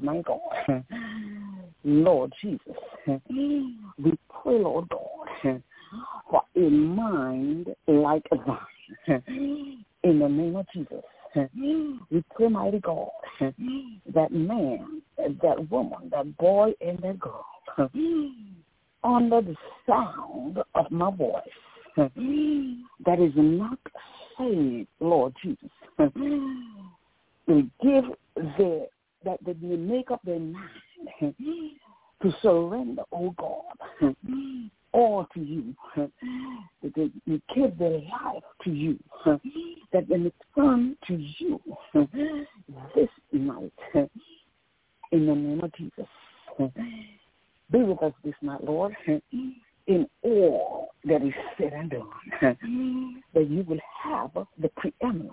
Lord Jesus, we pray, Lord God, for a mind like thine. In the name of Jesus, we pray, mighty God, that man, that woman, that boy, and that girl, under the sound of my voice, that is not saved, Lord Jesus, will give that they make up their mind to surrender, oh God, all to you, that they give their life to you, that they turn to you this night, in the name of Jesus. Be with us this night, Lord, in all that is said and done, that you will have the preeminence.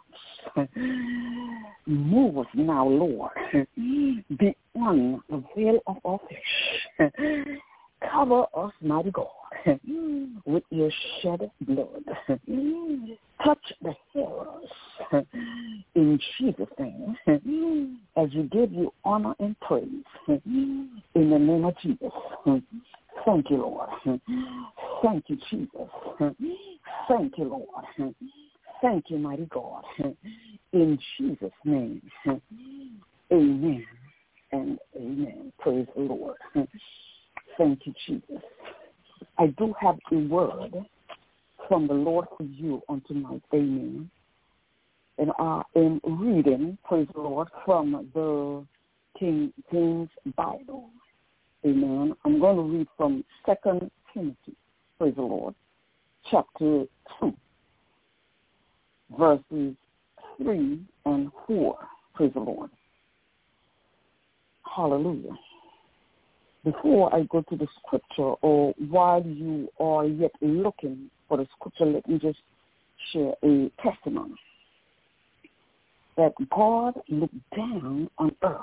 Move us now, Lord, beyond the veil of our flesh. Cover us, mighty God, with your shed blood. Touch the hairs in Jesus' name, as we give you honor and praise in the name of Jesus. Thank you, Lord. Thank you, Jesus. Thank you, Lord. Thank you, mighty God. In Jesus' name, amen and amen. Praise the Lord. Thank you, Jesus. I do have a word from the Lord for you on tonight. Amen. And in reading, praise the Lord, from the King James Bible. Amen. I'm going to read from 2 Timothy, praise the Lord, chapter 2, verses 3 and 4, praise the Lord. Hallelujah. Before I go to the scripture, or while you are yet looking for the scripture, let me just share a testimony that God looked down on earth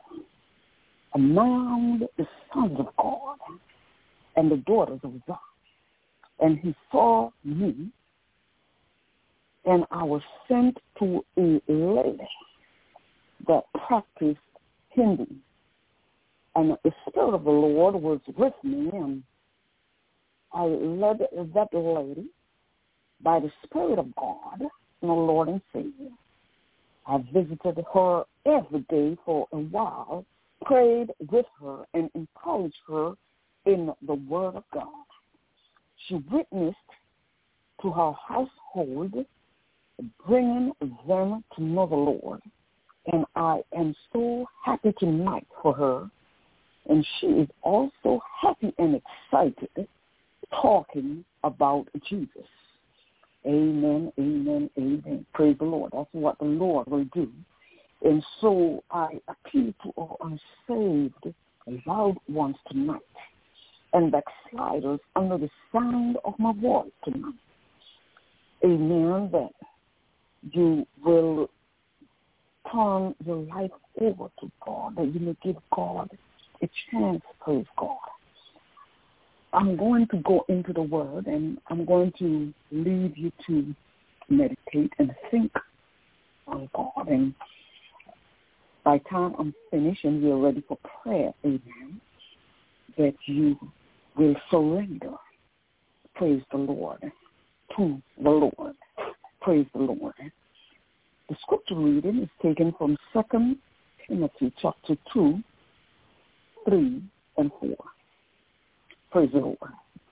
among the sons of God and the daughters of God, and he saw me, and I was sent to a lady that practiced Hindu. And the Spirit of the Lord was with me, and I led that lady by the Spirit of God, my Lord and Savior. I visited her every day for a while, prayed with her, and encouraged her in the Word of God. She witnessed to her household, bringing them to know the Lord. And I am so happy tonight for her. And she is also happy and excited talking about Jesus. Amen, amen, amen. Praise the Lord. That's what the Lord will do. And so I appeal to all unsaved loved ones tonight and backsliders under the sound of my voice tonight. Amen, that you will turn your life over to God, that you may give God a chance, praise God. I'm going to go into the Word, and I'm going to leave you to meditate and think on God. And by the time I'm finished and we're ready for prayer, amen, that you will surrender, praise the Lord, to the Lord. Praise the Lord. The scripture reading is taken from 2 Timothy chapter 2, 3 and 4. Praise the Lord.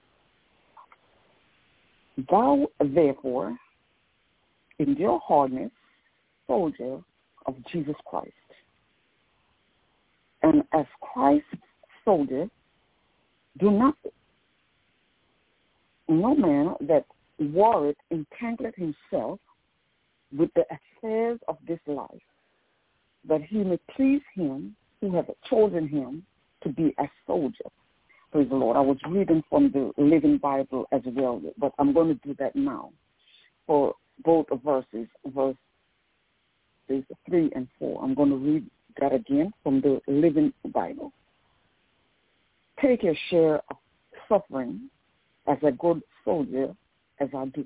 Thou, therefore, endure hardness, soldier of Jesus Christ. And as Christ's soldier, do not, no man that warreth entangleth himself with the affairs of this life, that he may please him who hath chosen him to be a soldier. Praise the Lord. I was reading from the Living Bible as well, but I'm going to do that now for both verses 3 and 4. I'm going to read that again from the Living Bible. Take your share of suffering as a good soldier, as I do.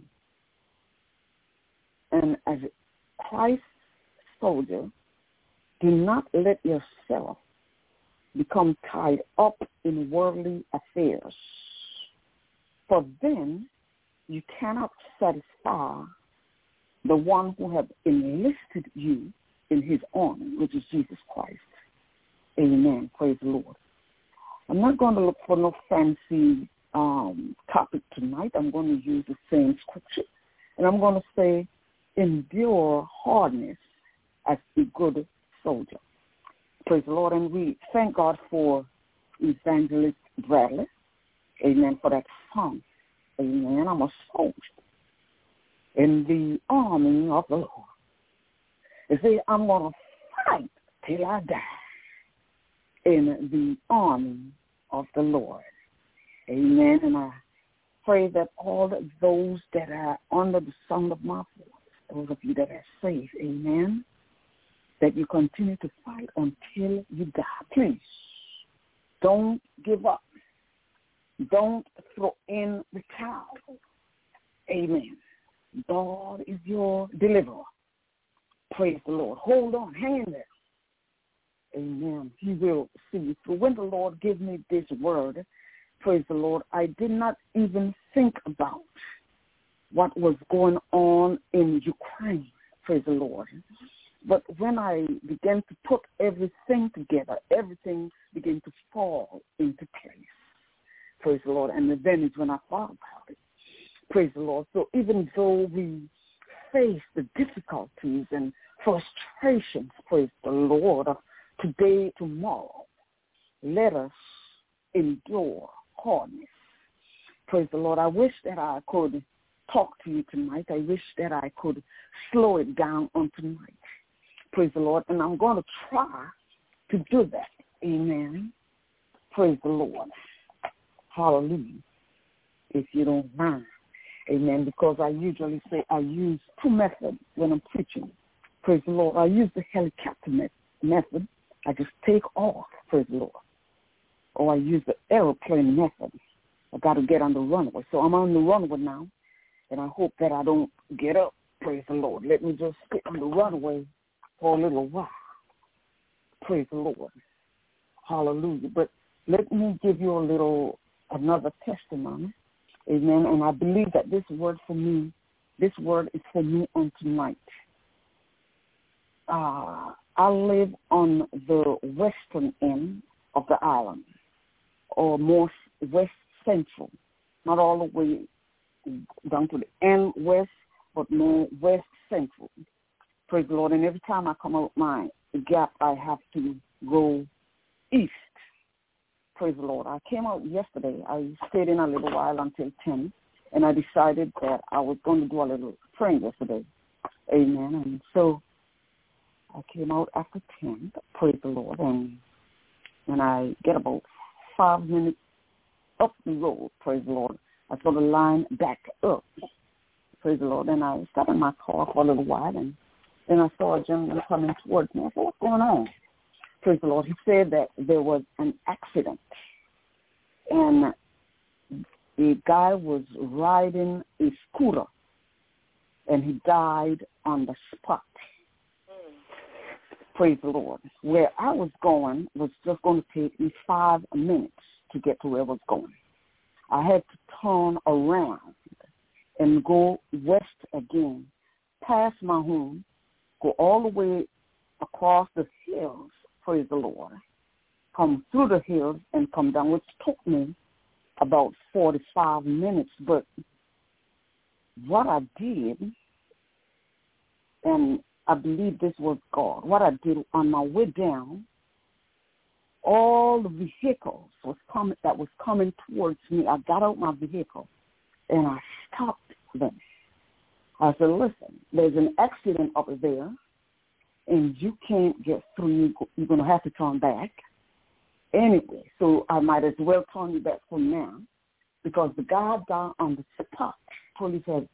And as Christ's soldier, do not let yourself become tied up in worldly affairs, for then you cannot satisfy the one who has enlisted you in his army, which is Jesus Christ. Amen. Praise the Lord. I'm not going to look for no fancy topic tonight. I'm going to use the same scripture, and I'm going to say, endure hardness as a good soldier. Praise the Lord, and we thank God for Evangelist Bradley. Amen, for that song. Amen. I'm a soldier in the army of the Lord. You see, I'm going to fight till I die in the army of the Lord. Amen. And I pray that all those that are under the sound of my voice, those of you that are saved, amen, that you continue to fight until you die. Please, don't give up. Don't throw in the towel. Amen. God is your deliverer. Praise the Lord. Hold on. Hang in there. Amen. He will see you through. When the Lord gave me this word, praise the Lord, I did not even think about what was going on in Ukraine. Praise the Lord. But when I began to put everything together, everything began to fall into place. Praise the Lord. And then is when I thought about it. Praise the Lord. So even though we face the difficulties and frustrations, praise the Lord, of today, tomorrow. Let us endure hardness. Praise the Lord. I wish that I could talk to you tonight. I wish that I could slow it down on tonight. Praise the Lord. And I'm going to try to do that. Amen. Praise the Lord. Hallelujah. If you don't mind. Amen. Because I usually say I use two methods when I'm preaching. Praise the Lord. I use the helicopter method. I just take off. Praise the Lord. Or I use the airplane method. I got to get on the runway. So I'm on the runway now, and I hope that I don't get up. Praise the Lord. Let me just sit on the runway for a little while. Praise the Lord. Hallelujah. But let me give you another testimony. Amen. And I believe that this word is for me on tonight. I live on the western end of the island, or more west central, not all the way down to the end west, but more west central. Praise the Lord. And every time I come out my gap, I have to go east. Praise the Lord. I came out yesterday. I stayed in a little while until 10, and I decided that I was going to do a little praying yesterday. Amen. And so I came out after 10, praise the Lord, and when I get about 5 minutes up the road, praise the Lord, I saw the line back up, praise the Lord, and I sat in my car for a little while, and then I saw a gentleman coming towards me. I said, what's going on? Praise the Lord. He said that there was an accident, and the guy was riding a scooter, and he died on the spot. Praise the Lord. Where I was going was just going to take me 5 minutes to get to where I was going. I had to turn around and go west again, past my home, go all the way across the hills, praise the Lord, come through the hills and come down, which took me about 45 minutes. But what I did, and I believe this was God, what I did on my way down, all the vehicles that was coming towards me, I got out my vehicle and I stopped them. I said, listen, there's an accident up there and you can't get through. You're going to have to turn back anyway. So I might as well turn you back from now, because the guy down on the spot, police had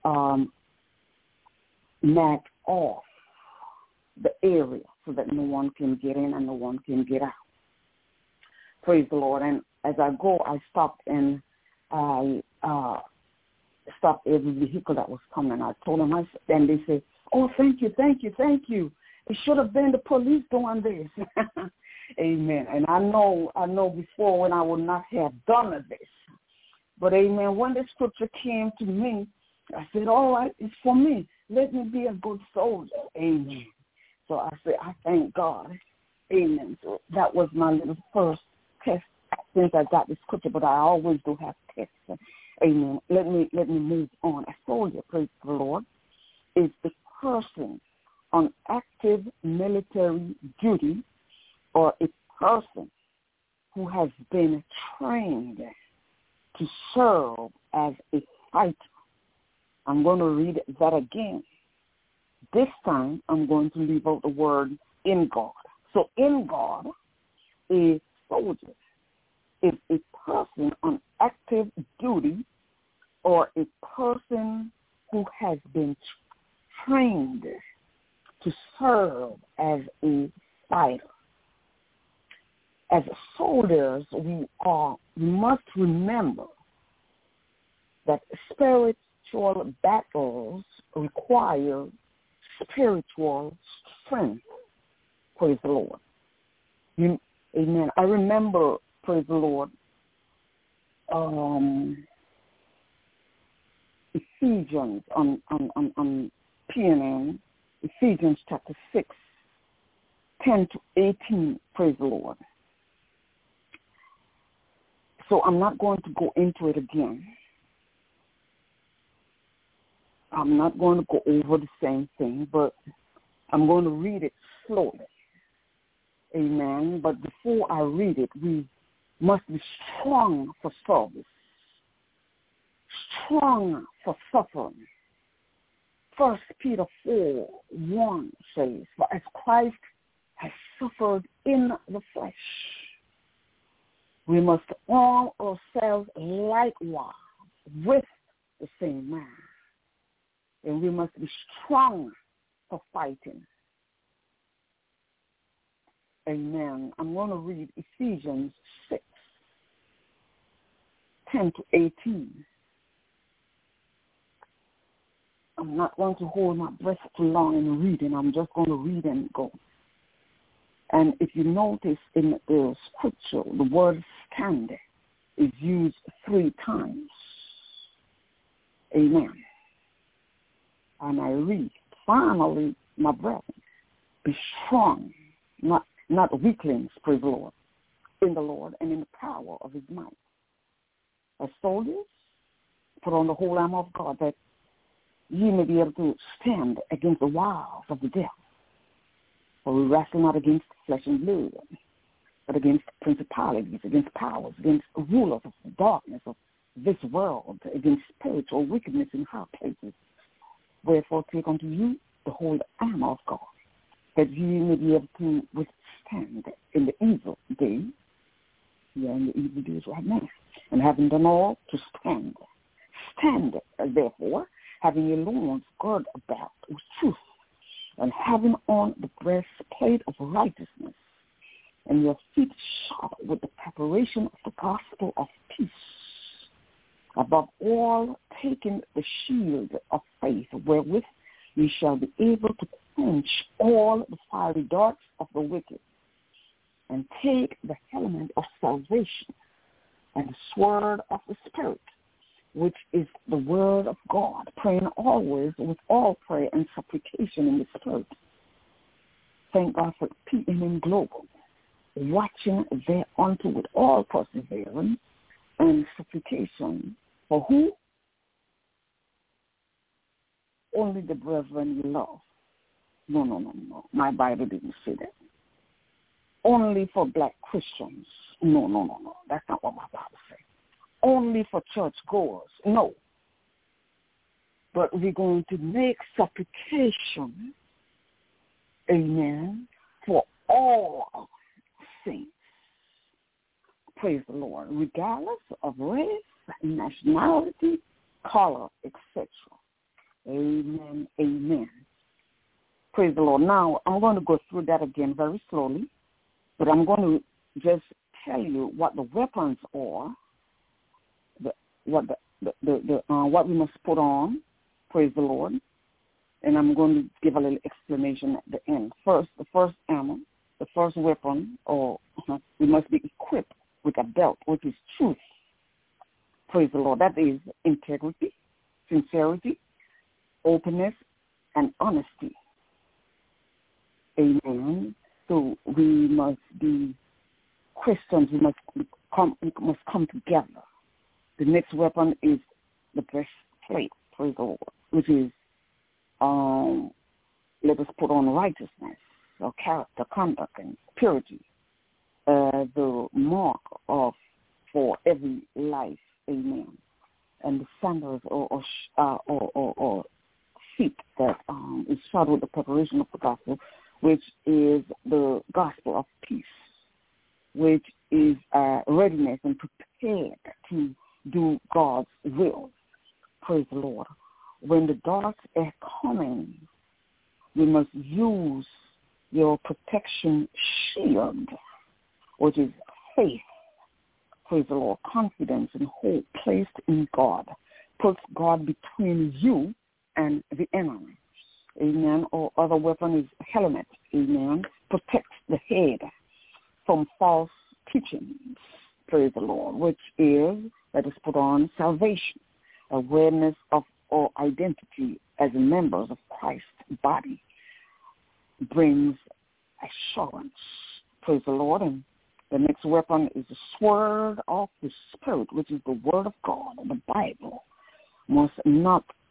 marked off the area so that no one can get in and no one can get out. Praise the Lord. And as I go, I stopped and I stopped every vehicle that was coming. I told them, and they said, oh, thank you. It should have been the police doing this. Amen. And I know before when I would not have done this. But amen, when the scripture came to me, I said, all right, it's for me. Let me be a good soldier. Amen. So I said, I thank God. Amen. So that was my little first test since I got the scripture, but I always do have tests. Amen. Let me move on. A soldier, praise the Lord, is the person on active military duty, or a person who has been trained to serve as a fighter. I'm going to read that again. This time, I'm going to leave out the word in God. So in God, a soldier is a person on active duty, or a person who has been trained to serve as a fighter. As soldiers, we must remember that spiritual battles require spiritual strength. Praise the Lord. Amen. I remember, praise the Lord, Ephesians on PNN, Ephesians chapter 6, 10 to 18, praise the Lord. So I'm not going to go into it again. I'm not going to go over the same thing, but I'm going to read it slowly. Amen. But before I read it, we must be strong for service, strong for suffering. 1 Peter 4:1 says, "For as Christ has suffered in the flesh, we must arm ourselves likewise with the same mind. And we must be strong for fighting." Amen. I'm going to read Ephesians 6:10-18. I'm not going to hold my breath too long in reading. I'm just going to read and go. And if you notice in the scripture, the word stand is used 3 times. Amen. And I read, "Finally, my brethren, be strong, not weaklings, praise the Lord, in the Lord and in the power of his might. As soldiers, put on the whole armor of God, that ye may be able to stand against the wiles of the devil. For we wrestle not against flesh and blood, but against principalities, against powers, against rulers of the darkness of this world, against spiritual wickedness in high places. Wherefore take unto you the whole armor of God, that ye may be able to withstand in the evil day." We are in the evil days right now. "And having done all, to stand. Stand, therefore, having your loins girded about with truth, and having on the breastplate of righteousness, and your feet shod with the preparation of the gospel of peace. Above all, taking the shield of faith, wherewith ye shall be able to quench all the fiery darts of the wicked, and take the helmet of salvation and the sword of the Spirit, which is the word of God, praying always with all prayer and supplication in the Spirit." Thank God for PMN Global, watching thereunto with all perseverance and supplication. For who? Only the brethren you love. No. My Bible didn't say that. Only for black Christians. No. That's not what my Bible says. Only for church goers. No. But we're going to make supplication, amen, for all saints. Praise the Lord. Regardless of race, nationality, color, etc. Amen. Praise the Lord. Now, I'm going to go through that again very slowly, but I'm going to just tell you what the weapons are, what we must put on. Praise the Lord. And I'm going to give a little explanation at the end. First, the first armor, the first weapon, or we must be equipped with a belt, which is truth. Praise the Lord. That is integrity, sincerity, openness, and honesty. Amen. So we must be Christians. We must come together. The next weapon is the breastplate, praise the Lord, which is let us put on righteousness, or character, conduct, and purity, the mark for every life, amen. And the sandals or feet that is shod with the preparation of the gospel, which is the gospel of peace, which is readiness and prepared to do God's will. Praise the Lord. When the darts are coming, we must use your protection shield, which is faith. Praise the Lord. Confidence and hope placed in God puts God between you and the enemy. Amen. Or other weapon is helmet. Amen. Protects the head from false teachings. Praise the Lord. Which is, let us put on salvation, awareness of our identity as members of Christ's body, brings assurance. Praise the Lord. And the next weapon is the sword of the Spirit, which is the word of God. The Bible must not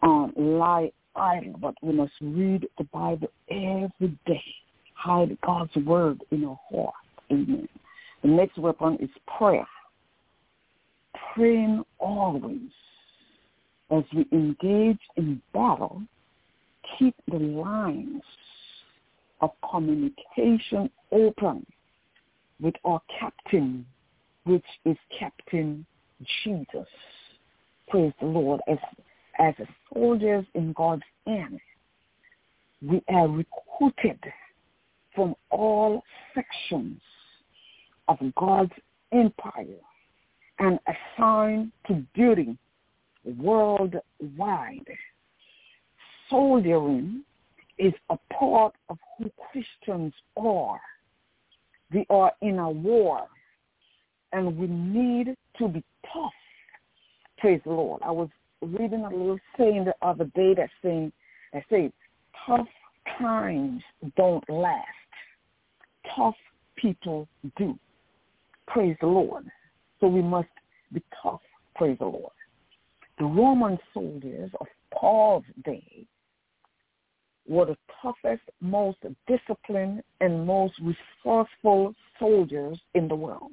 lie idle, but we must read the Bible every day. Hide God's word in our heart. Amen. The next weapon is prayer. Praying always. As we engage in battle, keep the lines of communication open with our captain, which is Captain Jesus. Praise the Lord. As soldiers in God's army, we are recruited from all sections of God's empire and assigned to duty worldwide. Soldiering is a part of who Christians are. We are in a war, and we need to be tough. Praise the Lord. I was reading a little saying the other day that says, tough times don't last. Tough people do. Praise the Lord. So we must be tough. Praise the Lord. The Roman soldiers of Paul's day were the toughest, most disciplined, and most resourceful soldiers in the world.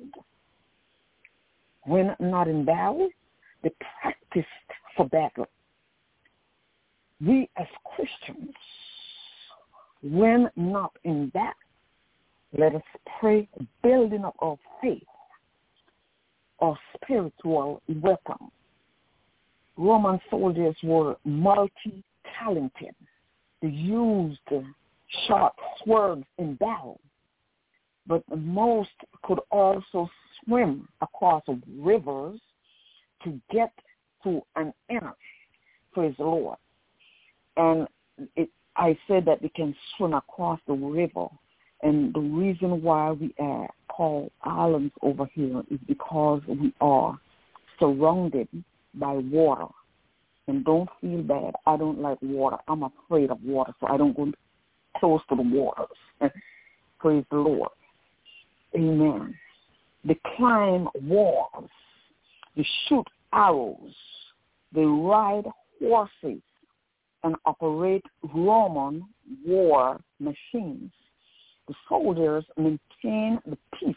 When not in battle, they practiced for battle. We as Christians, when not in battle, let us pray, building up our faith, our spiritual weapon. Roman soldiers were multi-talented. They used sharp swords in battle, but most could also swim across rivers to get to an enemy. Praise the Lord. And I said that we can swim across the river. And the reason why we are called islands over here is because we are surrounded by water. And don't feel bad. I don't like water. I'm afraid of water, so I don't go close to the waters. Praise the Lord. Amen. They climb walls. They shoot arrows. They ride horses and operate Roman war machines. The soldiers maintain the peace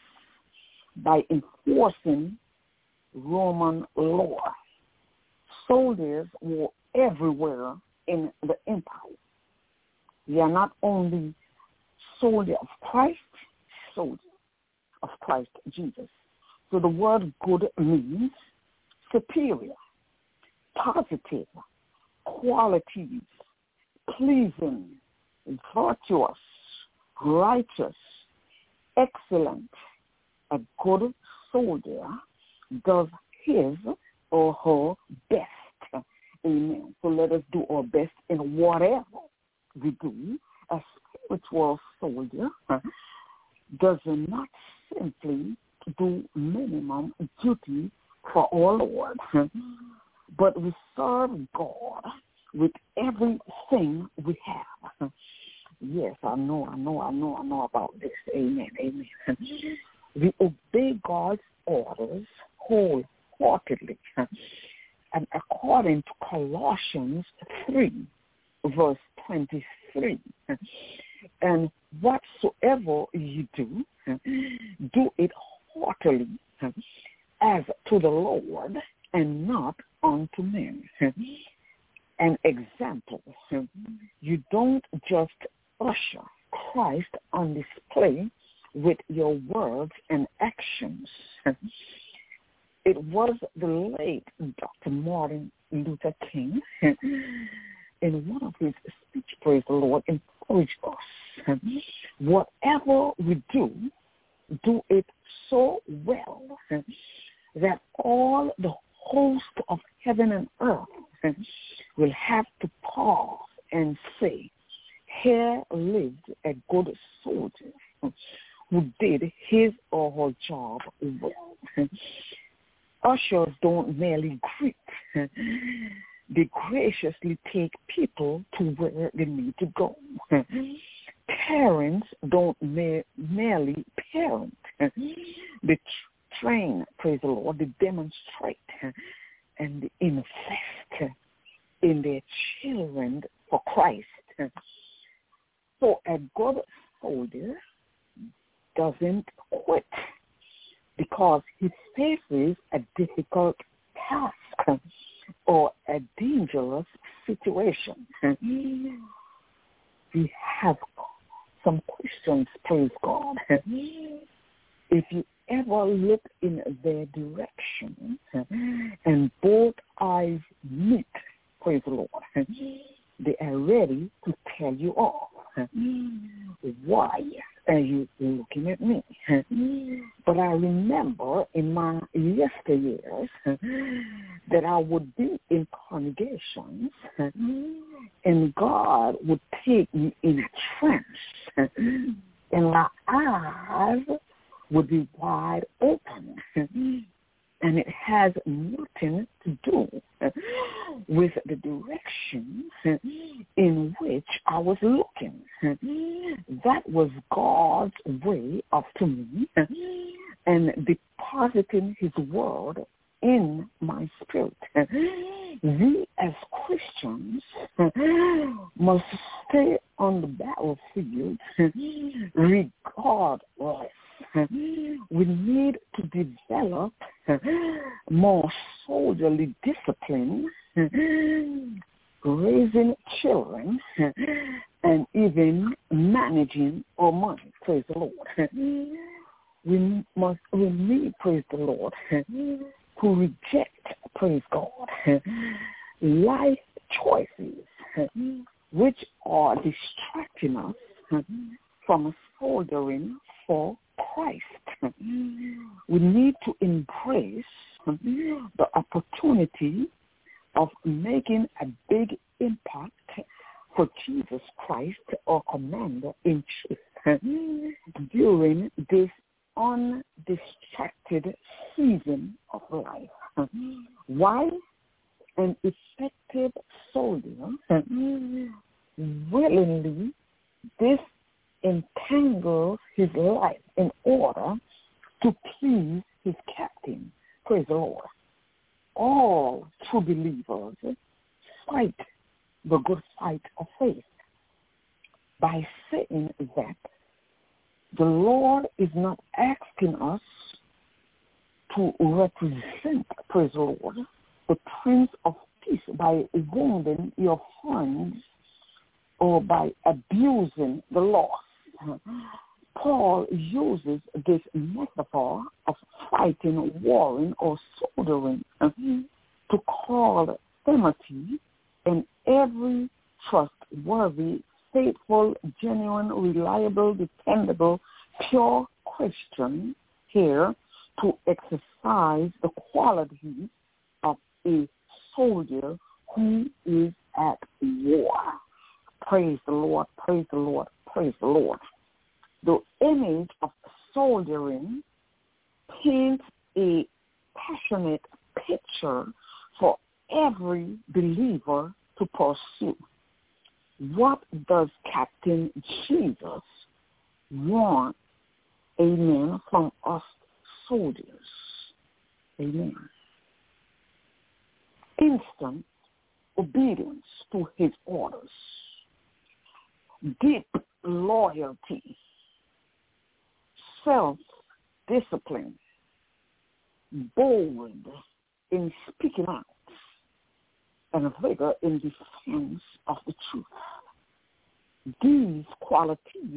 by enforcing Roman law. Soldiers were everywhere in the empire. They are not only soldiers of Christ, soldiers of Christ Jesus. So the word good means superior, positive, qualities, pleasing, virtuous, righteous, excellent. A good soldier does his or her best. Amen. So let us do our best in whatever we do. A spiritual soldier does not simply do minimum duty for our Lord, but we serve God with everything we have. Yes, I know about this. Amen, amen. We obey God's orders wholeheartedly. And according to Colossians 3, verse 23, and whatsoever you do, do it heartily as to the Lord and not unto men. An example, you don't just usher Christ on display with your words and actions. It was the late Dr. Martin Luther King, in one of his speech, praise the Lord, encouraged us. Whatever we do it so well that all the host of heaven and earth will have to pause and say, here lived a good soldier who did his or her job well. Ushers don't merely greet. They graciously take people to where they need to go. Parents don't merely parent. They train, praise the Lord, they demonstrate, and they invest in their children for Christ. So a good soldier doesn't quit because he faces a difficult task or a dangerous situation. We have some questions, praise God. If you ever look in their direction and both eyes meet, praise the Lord, they are ready to tell you off. Why are you looking at me? But I remember in my yesteryears that I would be in congregations and God would take me in a trance and my eyes would be wide open. And it has nothing to do with the direction in which I was looking. That was God's way up to me and depositing his word in my spirit. We as Christians must stay on the battlefield regardless. We need to develop more soldierly discipline, raising children, and even managing our money. Praise the Lord. We need, praise the Lord, to reject, praise God, life choices which are distracting us from soldering for Christ. We need to embrace the opportunity of making a big impact for Jesus Christ, our commander in chief, during this undistracted season of life. Why? An effective soldier willingly disentangles his life in order to please his captain. Praise the Lord. All true believers fight the good fight of faith by saying that the Lord is not asking us to represent, praise the Lord, the Prince of Peace by wounding your friends or by abusing the lost. Paul uses this metaphor of fighting, warring, or soldering to call Timothy and every trustworthy, faithful, genuine, reliable, dependable, pure Christian here to exercise the qualities of a soldier who is at war. Praise the Lord, praise the Lord, praise the Lord. The image of soldiering paints a passionate picture for every believer to pursue. What does Captain Jesus want, amen, from us soldiers? Amen. Instant obedience to his orders, deep loyalty, self-discipline, bold in speaking out, and vigor in defense of the truth. These qualities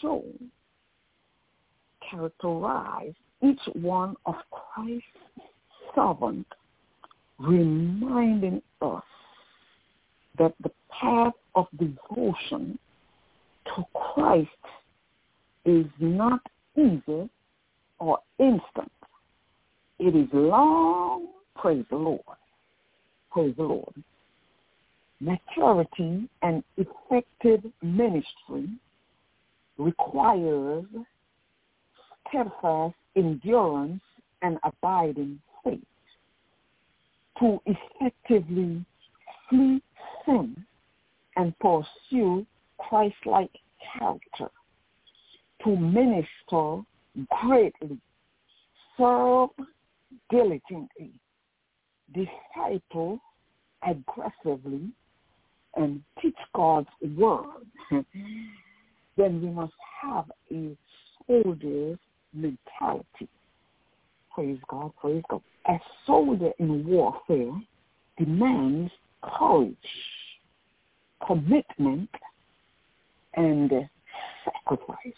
characterize each one of Christ's servants, reminding us that the path of devotion to Christ is not easy or instant. It is long, praise the Lord. Praise the Lord. Maturity and effective ministry requires steadfast endurance and abiding faith. To effectively flee sin and pursue Christ-like character, to minister greatly, serve diligently, disciple aggressively and teach God's word, then we must have a soldier's mentality. Praise God, praise God. A soldier in warfare demands courage, commitment, and sacrifice.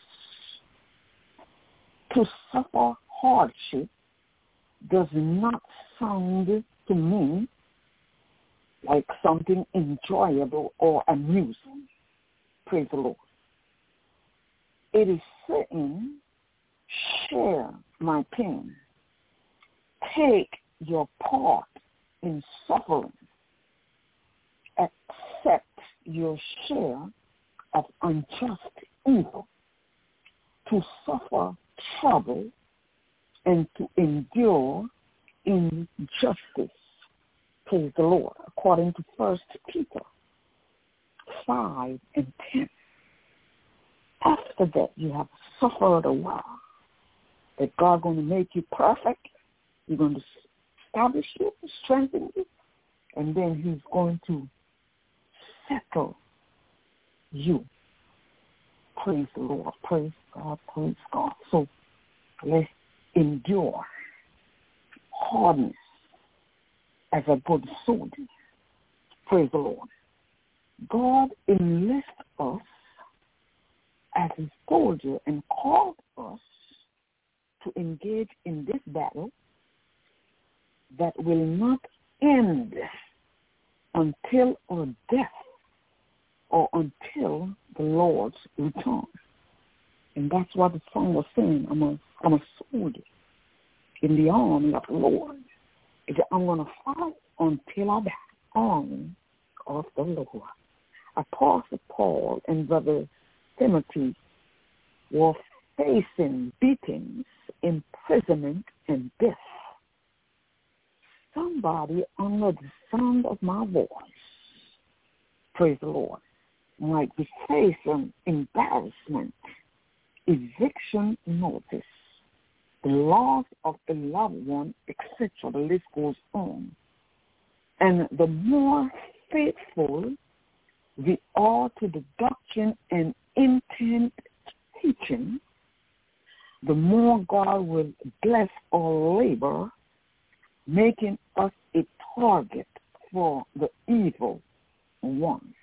To suffer hardship does not sound to me like something enjoyable or amusing. Praise the Lord. It is saying, share my pain. Take your part in suffering. Accept your share of unjust evil. To suffer trouble and to endure injustice. Praise the Lord. According to 1 Peter 5 and 10. After that, you have suffered a while. That God going to make you perfect. He's going to establish you, strengthen you, and then he's going to settle you. Praise the Lord. Praise God. Praise God. So let's endure hardness as a good soldier. Praise the Lord. God enlists us as a soldier and called us to engage in this battle that will not end until our death or until the Lord's return. And that's what the song was saying. I'm a soldier in the army of the Lord. I'm going to fight until I die. Army of the Lord. Apostle Paul and Brother Timothy were facing beatings, imprisonment, and death. Somebody under the sound of my voice, praise the Lord, might be facing embarrassment, eviction notice, the loss of a loved one, etc. The list goes on. And the more faithful we are to the doctrine and intent teaching, the more God will bless our labor, making us a target for the evil one.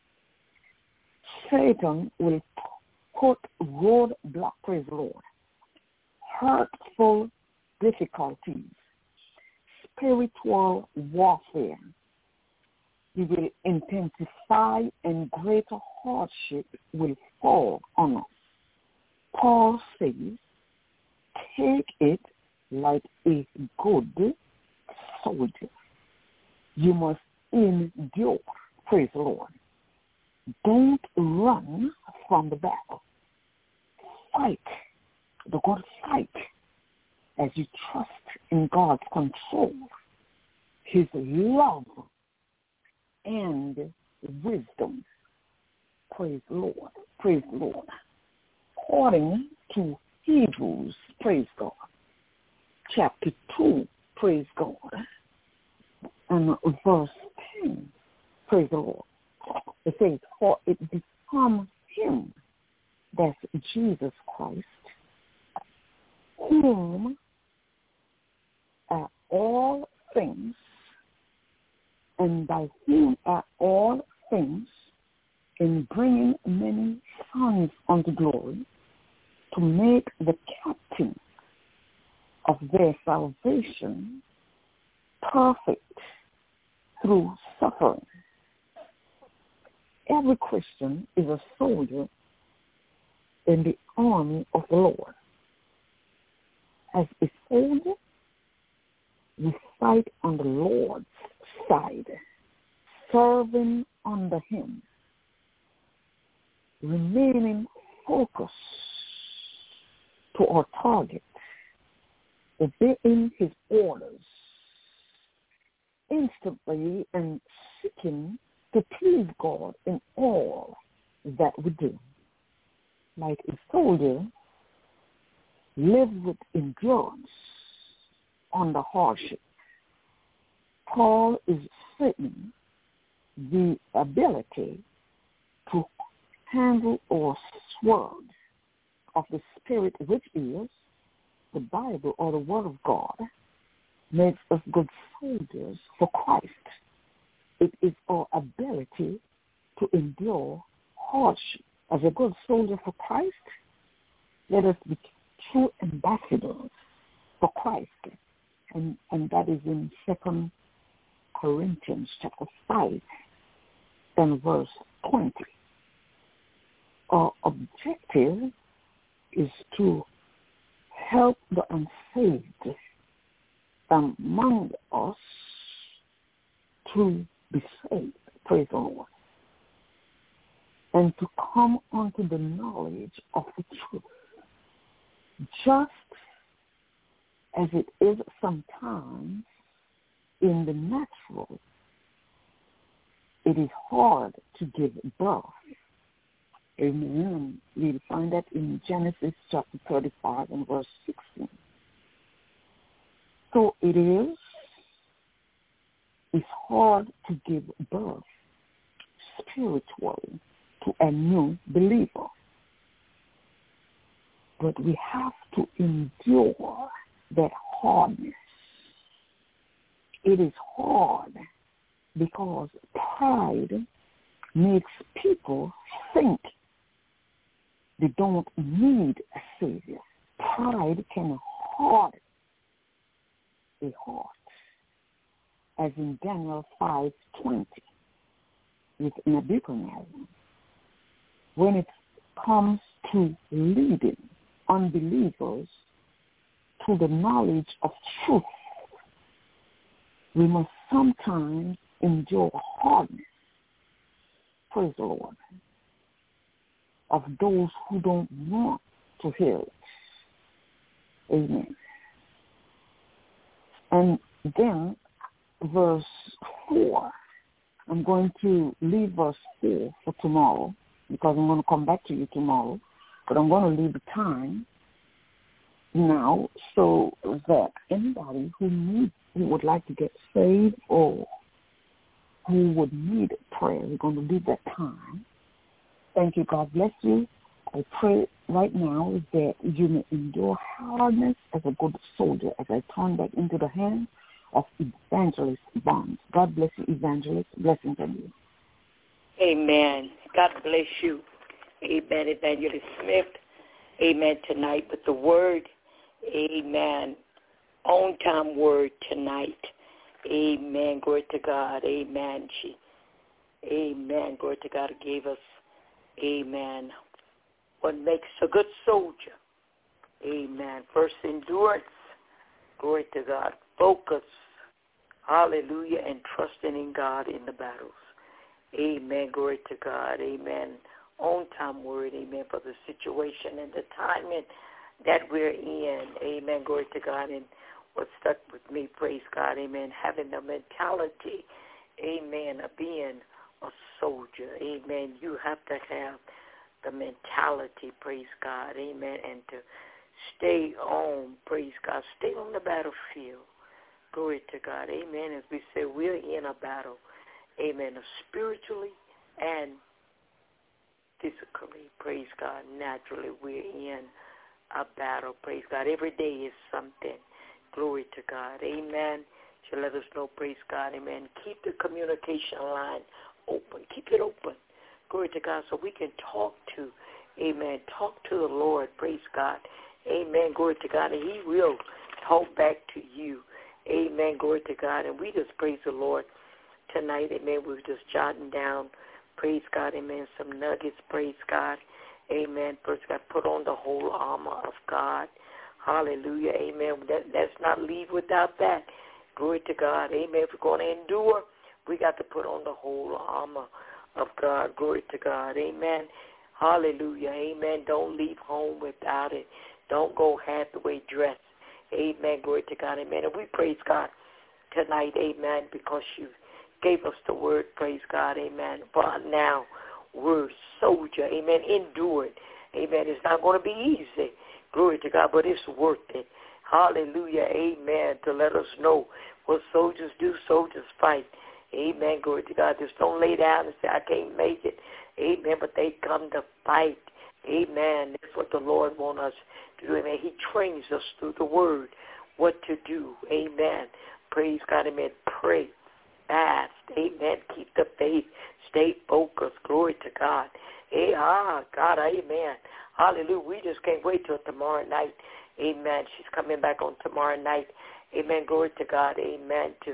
Satan will put roadblock, praise the Lord, hurtful difficulties, spiritual warfare. He will intensify and greater hardship will fall on us. Paul says, take it like a good soldier. You must endure, praise the Lord. Don't run from the battle. Fight the good fight as you trust in God's control, his love, and wisdom. Praise the Lord. Praise the Lord. According to Hebrews, praise God, chapter 2, praise God, and verse 10, praise the Lord. It says, for it becomes him, that's Jesus Christ, whom are all things, and by whom are all things, in bringing many sons unto glory, to make the captain of their salvation perfect through suffering. Every Christian is a soldier in the army of the Lord. As a soldier, we fight on the Lord's side, serving under him, remaining focused to our target, obeying his orders, instantly and seeking to please God in all that we do. Like a soldier, live with endurance under hardship. Paul is saying the ability to handle or sword of the Spirit, which is the Bible or the Word of God, makes us good soldiers for Christ. It is our ability to endure hardship. As a good soldier for Christ, let us be true ambassadors for Christ. And that is in 2 Corinthians chapter 5 and verse 20. Our objective is to help the unsaved among us to be saved, praise the Lord, and to come unto the knowledge of the truth. Just as it is sometimes in the natural, it is hard to give birth. Amen. We'll find that in Genesis chapter 35 and verse 16. So it's hard to give birth spiritually to a new believer. But we have to endure that hardness. It is hard because pride makes people think they don't need a Savior. Pride can harden a heart, as in Daniel 5:20 with Nebuchadnezzar. When it comes to leading unbelievers to the knowledge of truth, we must sometimes endure hardness, praise the Lord, of those who don't want to hear it. Amen. And then verse 4, I'm going to leave verse 4 for tomorrow because I'm going to come back to you tomorrow, but I'm going to leave the time now so that anybody who would like to get saved or who would need prayer, we're going to leave that time. Thank you. God bless you. I pray right now that you may endure hardness as a good soldier as I turn back into the hands of Evangelist Bonds. God bless you, Evangelist. Blessings on you. Amen. God bless you. Amen, Evangelist Smith. Amen, tonight with the word. Amen. On-time word tonight. Amen. Glory to God. Amen. Amen. Glory to God gave us, amen, what makes a good soldier. Amen. First, endurance. Glory to God. Focus. Hallelujah. And trusting in God in the battles. Amen. Glory to God. Amen. On-time word. Amen. For the situation and the timing that we're in. Amen. Glory to God. And what stuck with me, praise God. Amen. Having the mentality, amen, of being a soldier. Amen. You have to have the mentality, praise God. Amen. And to stay on, praise God. Stay on the battlefield. Glory to God. Amen. As we say, we're in a battle. Amen. Spiritually and physically, praise God. Naturally, we're in a battle, praise God. Every day is something. Glory to God. Amen. She'll let us know, praise God. Amen. Keep the communication line open. Keep it open. Glory to God. So we can talk to, amen, talk to the Lord. Praise God. Amen. Glory to God. And he will talk back to you. Amen. Glory to God. And we just praise the Lord tonight. Amen. We're just jotting down, praise God. Amen. Some nuggets. Praise God. Amen. First, God, put on the whole armor of God. Hallelujah. Amen. Let's not leave without that. Glory to God. Amen. If we're going to endure, we got to put on the whole armor of God. Glory to God. Amen. Hallelujah. Amen. Don't leave home without it. Don't go halfway dressed. Amen. Glory to God. Amen. And we praise God tonight. Amen. Because you gave us the word. Praise God. Amen. But now we're soldier. Amen. Endure it. Amen. It's not going to be easy. Glory to God. But it's worth it. Hallelujah, amen, to let us know what soldiers do, soldiers fight. Amen, glory to God. Just don't lay down and say, I can't make it. Amen, but they come to fight. Amen, that's what the Lord wants us to do. Amen, he trains us through the word what to do. Amen, praise God, amen, pray, fast, amen, keep the faith, stay focused, glory to God. Hey, God, amen, hallelujah. We just can't wait till tomorrow night. Amen, she's coming back on tomorrow night. Amen, glory to God, amen, to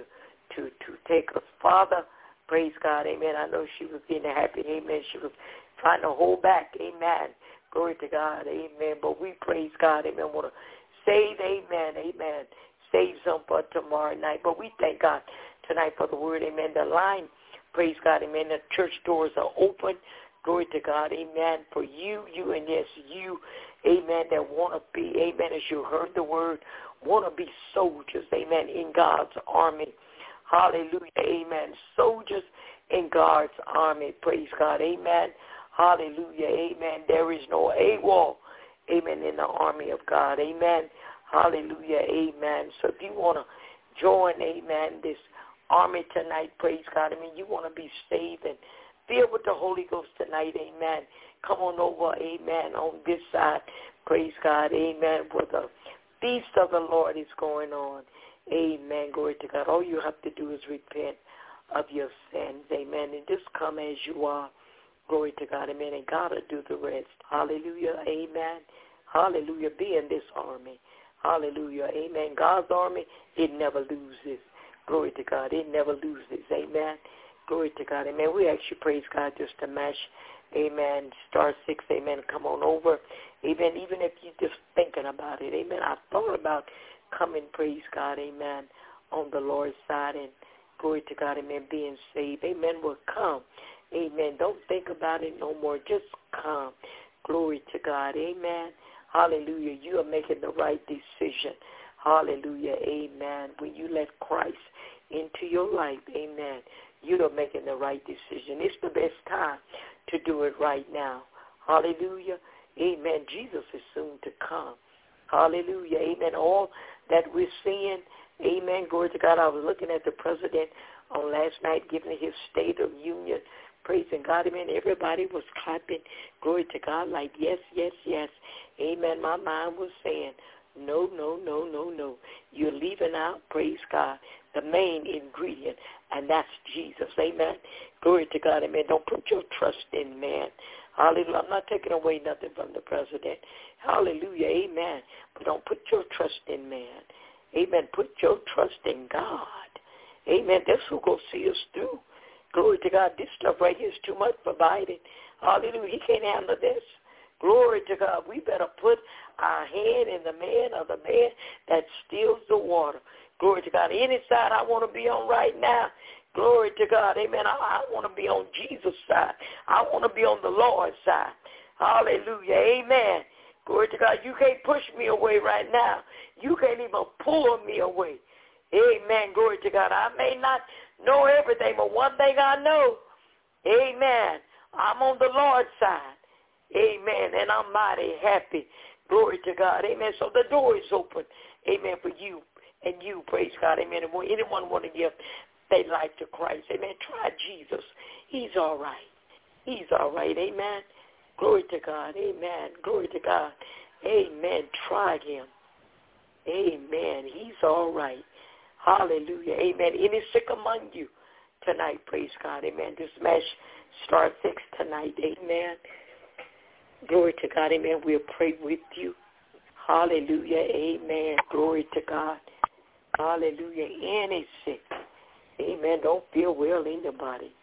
take us. Father, praise God, amen. I know she was getting happy, amen. She was trying to hold back, amen. Glory to God, amen. But we praise God, amen. Want to save, amen, amen. Save some for tomorrow night. But we thank God tonight for the word, amen. The line, praise God, amen. The church doors are open. Glory to God, amen. For you, and yes, you, amen, that want to be, amen, as you heard the word, want to be soldiers, amen, in God's army. Hallelujah, amen. Soldiers in God's army, praise God, amen. Hallelujah, amen. There is no AWOL, amen, in the army of God, amen. Hallelujah, amen. So if you want to join, amen, this army tonight, praise God, I mean, you want to be saved and filled with the Holy Ghost tonight, amen. Come on over, amen, on this side, praise God, amen, where the feast of the Lord is going on. Amen. Glory to God. All you have to do is repent of your sins. Amen. And just come as you are. Glory to God. Amen. And God will do the rest. Hallelujah. Amen. Hallelujah. Be in this army. Hallelujah. Amen. God's army, it never loses. Glory to God. It never loses. Amen. Glory to God. Amen. We actually praise God just to mash. Amen. Star 6. Amen. Come on over. Amen. Even if you're just thinking about it. Amen. I thought about coming, praise God, amen, on the Lord's side, and glory to God, amen, being saved. Amen, will come. Amen. Don't think about it no more. Just come. Glory to God. Amen. Hallelujah. You are making the right decision. Hallelujah. Amen. When you let Christ into your life, amen, you are making the right decision. It's the best time to do it right now. Hallelujah. Amen. Jesus is soon to come. Hallelujah. Amen. All that we're seeing, amen, glory to God. I was looking at the president on last night giving his State of Union, praising God. Amen. Everybody was clapping, glory to God, like yes, yes, yes. Amen. My mind was saying, no, no, no, no, no. You're leaving out, praise God, the main ingredient, and that's Jesus. Amen. Glory to God. Amen. Don't put your trust in man. Hallelujah. I'm not taking away nothing from the president. Hallelujah. Amen. But don't put your trust in man. Amen. Put your trust in God. Amen. That's who going to see us through. Glory to God. This stuff right here is too much for Biden. Hallelujah. He can't handle this. Glory to God. We better put our hand in the man that steals the water. Glory to God. Any side I want to be on right now, glory to God. Amen. I want to be on Jesus' side. I want to be on the Lord's side. Hallelujah. Amen. Glory to God. You can't push me away right now. You can't even pull me away. Amen. Glory to God. I may not know everything, but one thing I know, amen, I'm on the Lord's side. Amen. And I'm mighty happy. Glory to God. Amen. So the door is open. Amen. For you and you. Praise God. Amen. And when anyone want to give their life to Christ, amen, try Jesus. He's all right. He's all right. Amen. Glory to God. Amen. Glory to God. Amen. Try him. Amen. He's all right. Hallelujah. Amen. Any sick among you tonight, praise God. Amen. Just smash star 6 tonight. Amen. Glory to God. Amen. We'll pray with you. Hallelujah. Amen. Glory to God. Hallelujah. Any sick. Amen. Don't feel well in the body.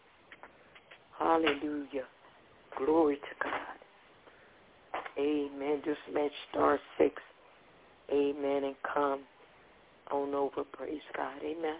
Hallelujah. Glory to God. Amen. Just smash star 6. Amen. And come on over. Praise God. Amen.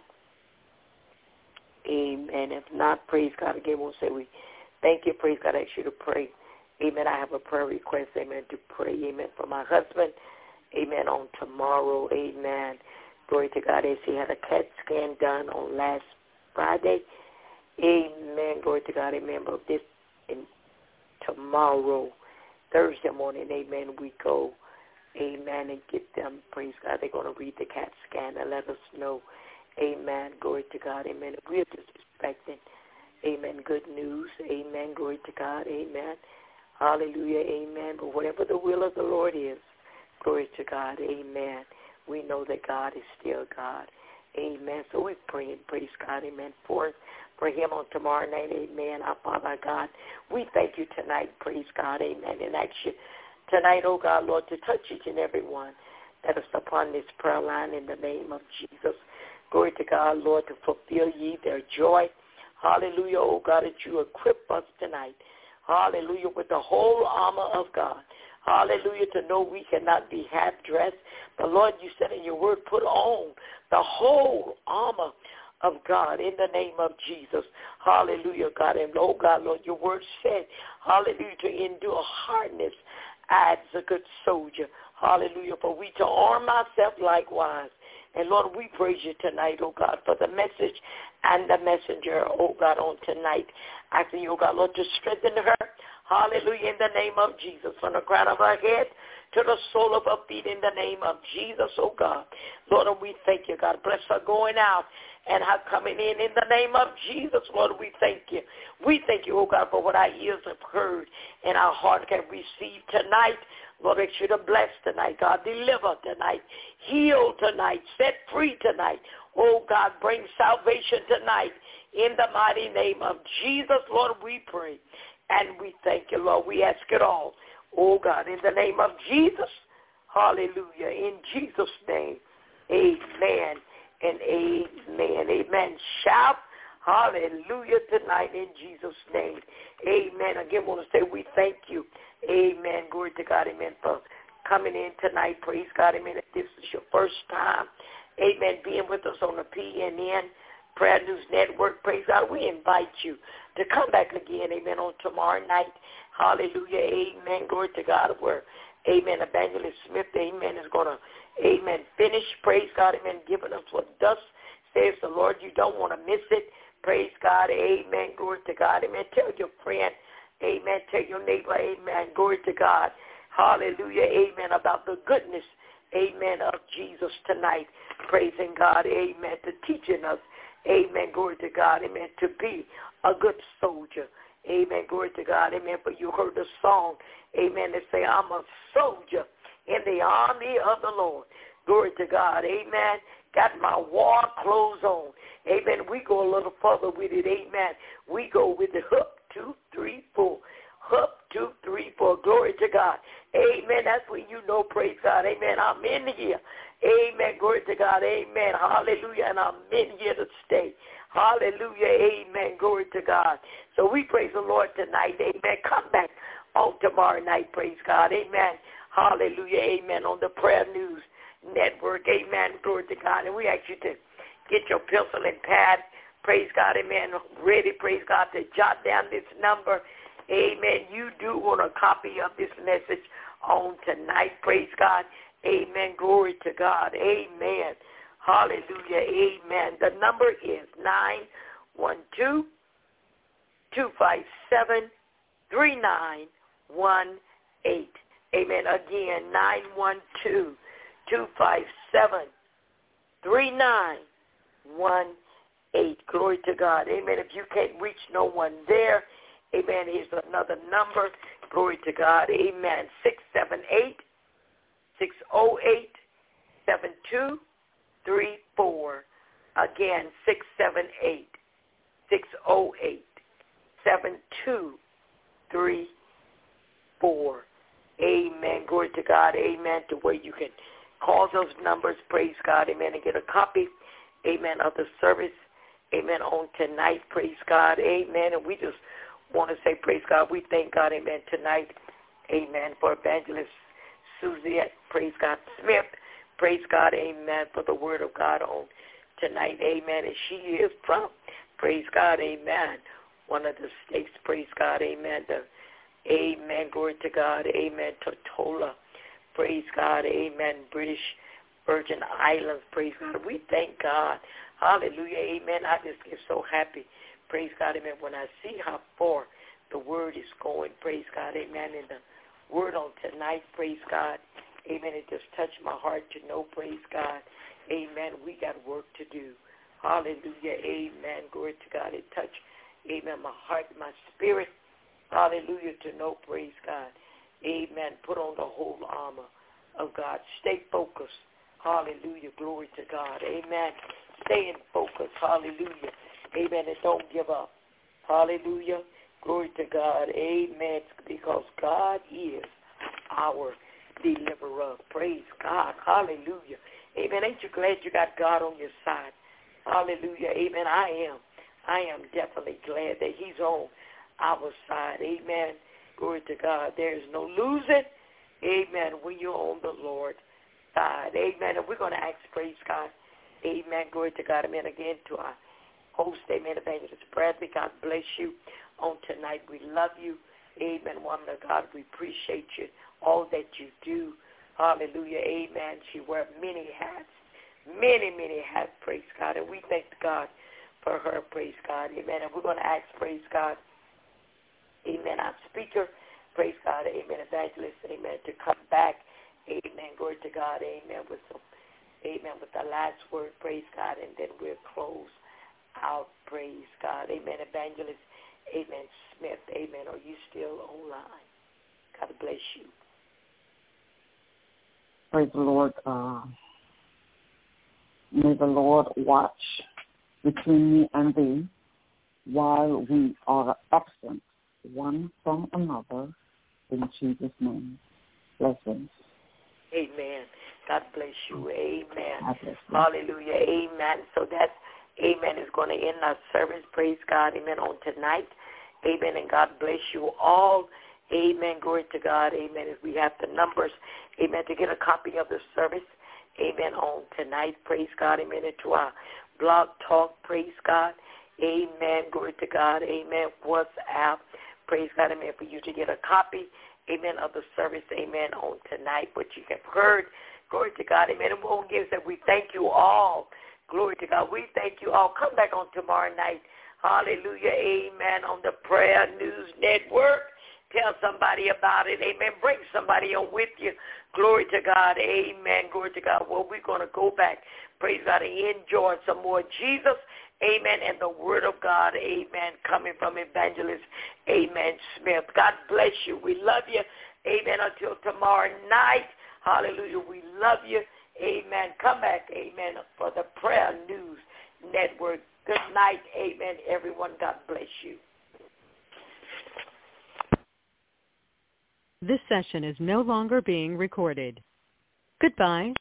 Amen. If not, praise God. Again, we'll say we thank you. Praise God. I ask you to pray. Amen. I have a prayer request. Amen. To pray. Amen. For my husband. Amen. On tomorrow. Amen. Glory to God. As he had a CAT scan done on last Friday. Amen. Glory to God. Amen. But this tomorrow, Thursday morning, amen, we go, amen, and get them, praise God. They're going to read the CAT scan and let us know, amen, glory to God, amen. If we're just expecting, amen, good news, amen, glory to God, amen, hallelujah, amen. But whatever the will of the Lord is, glory to God, amen, we know that God is still God, amen. So we're praying, praise God, amen, for him on tomorrow night, amen. Our Father God, we thank you tonight, praise God, amen, and ask you tonight, oh God, Lord, to touch each and every one that is upon this prayer line in the name of Jesus. Glory to God, Lord, to fulfill ye their joy. Hallelujah, oh God, that you equip us tonight. Hallelujah, with the whole armor of God. Hallelujah, to know we cannot be half-dressed. But, Lord, you said in your word, put on the whole armor of God in the name of Jesus. Hallelujah, God. And, oh God, Lord, your word said, hallelujah, to endure hardness as a good soldier. Hallelujah, for we to arm ourselves likewise. And, Lord, we praise you tonight, oh God, for the message and the messenger, oh God, on tonight. Asking you, oh God, Lord, to strengthen her. Hallelujah, in the name of Jesus, from the crown of her head to the sole of her feet in the name of Jesus, oh God. Lord, we thank you, God. Bless her going out and her coming in the name of Jesus. Lord, we thank you. We thank you, oh God, for what our ears have heard and our heart can receive tonight. Lord, make sure to bless tonight, God. Deliver tonight. Heal tonight. Set free tonight. Oh, God, bring salvation tonight in the mighty name of Jesus. Lord, we pray. And we thank you, Lord. We ask it all, oh, God, in the name of Jesus. Hallelujah. In Jesus' name, amen and amen. Amen. Shout hallelujah tonight in Jesus' name. Amen. Again, I want to say we thank you. Amen. Glory to God. Amen. For coming in tonight. Praise God. Amen. If this is your first time, amen, being with us on the PNN Prayer News Network, praise God, we invite you to come back again, amen, on tomorrow night. Hallelujah. Amen. Glory to God. Where, amen, Evangelist Smith, amen, is going to, amen, finish, praise God, amen, giving us what thus says the Lord. You don't want to miss it. Praise God. Amen. Glory to God. Amen. Tell your friend, amen, tell your neighbor, amen, glory to God. Hallelujah. Amen. About the goodness, amen, of Jesus tonight. Praising God. Amen. To teaching us, amen, glory to God. Amen. To be a good soldier. Amen. Glory to God. Amen. For you heard the song, amen, that say, I'm a soldier in the army of the Lord. Glory to God. Amen. Got my war clothes on. Amen. We go a little further with it. Amen. We go with the hook, 2, 3, 4. Hook, 2, 3, 4. Glory to God. Amen. That's when you know, praise God. Amen. I'm in here. Amen. Glory to God. Amen. Hallelujah. And I'm in here to stay. Hallelujah. Amen. Glory to God. So we praise the Lord tonight. Amen. Come back on tomorrow night. Praise God. Amen. Hallelujah. Amen. On the Prayer News Network. Amen. Glory to God. And we ask you to get your pencil and pad. Praise God. Amen. Ready. Praise God. To jot down this number. Amen. You do want a copy of this message on tonight. Praise God. Amen. Glory to God. Amen. Hallelujah. Amen. The number is 912-257-3918. Amen. Again, 912-257-3918. Glory to God. Amen. If you can't reach no one there, amen, here's another number. Glory to God. Amen. 678-608-7234. Again, 678-608-7234. Amen. Glory to God. Amen. To where you can call those numbers. Praise God. Amen. And get a copy, amen, of the service. Amen. On tonight. Praise God. Amen. And we just want to say, praise God, we thank God, amen, tonight, amen, for Evangelist Suzette, praise God, Smith, praise God, amen, for the word of God on tonight, amen, and she is from, praise God, amen, one of the states, praise God, amen, amen, glory to God, amen, Tortola, praise God, amen, British Virgin Islands, praise God, we thank God, hallelujah, amen, I just get so happy. Praise God, amen. When I see how far the word is going, praise God, amen. And the word on tonight, praise God, Amen. It just touched my heart to know, praise God. Amen. We got work to do. Hallelujah. Amen. Glory to God. It touched, amen, my heart, my spirit. Hallelujah. To know, praise God. Amen. Put on the whole armor of God. Stay focused. Hallelujah. Glory to God. Amen. Stay in focus. Hallelujah. Amen. And don't give up. Hallelujah. Glory to God. Amen. Because God is our deliverer. Praise God. Hallelujah. Amen. Ain't you glad you got God on your side? Hallelujah. Amen. I am definitely glad that he's on our side. Amen. Glory to God. There is no losing. Amen. When you're on the Lord's side. Amen. And we're going to ask, praise God. Amen. Glory to God. Amen. Again to our host. Amen. Evangelist Bradley. God bless you on tonight. We love you. Amen. Woman of God, we appreciate you. All that you do. Hallelujah. Amen. She wears many hats. Many, many hats. Praise God. And we thank God for her. Praise God. Amen. And we're going to ask, praise God. Amen. Our speaker. Praise God. Amen. Evangelist. Amen. To come back. Amen. Glory to God. Amen. With some, amen. With the last word. Praise God. And then we'll close out. Praise God. Amen. Evangelist. Amen. Smith. Amen. Are you still online? God bless you. Praise the Lord. May the Lord watch between me and thee while we are absent one from another, in Jesus' name. Blessings. Amen. God bless you. Amen. Hallelujah. Amen. So that's, amen, is going to end our service. Praise God. Amen. On tonight. Amen. And God bless you all. Amen. Glory to God. Amen. If we have the numbers, amen, to get a copy of the service, amen, on tonight. Praise God. Amen. Into our blog talk. Praise God. Amen. Glory to God. Amen. WhatsApp. Praise God. Amen. For you to get a copy, amen, of the service, amen, on tonight, what you have heard. Glory to God. Amen. And we'll give that we thank you all. Glory to God. We thank you all. Come back on tomorrow night. Hallelujah. Amen. On the Prayer News Network. Tell somebody about it. Amen. Bring somebody on with you. Glory to God. Amen. Glory to God. Well, we're going to go back. Praise God. And enjoy some more Jesus. Amen. And the word of God. Amen. Coming from Evangelist. Amen. Smith. God bless you. We love you. Amen. Until tomorrow night. Hallelujah. We love you. Amen. Come back. Amen. For the Prayer News Network. Good night. Amen. Everyone. God bless you. This session is no longer being recorded. Goodbye.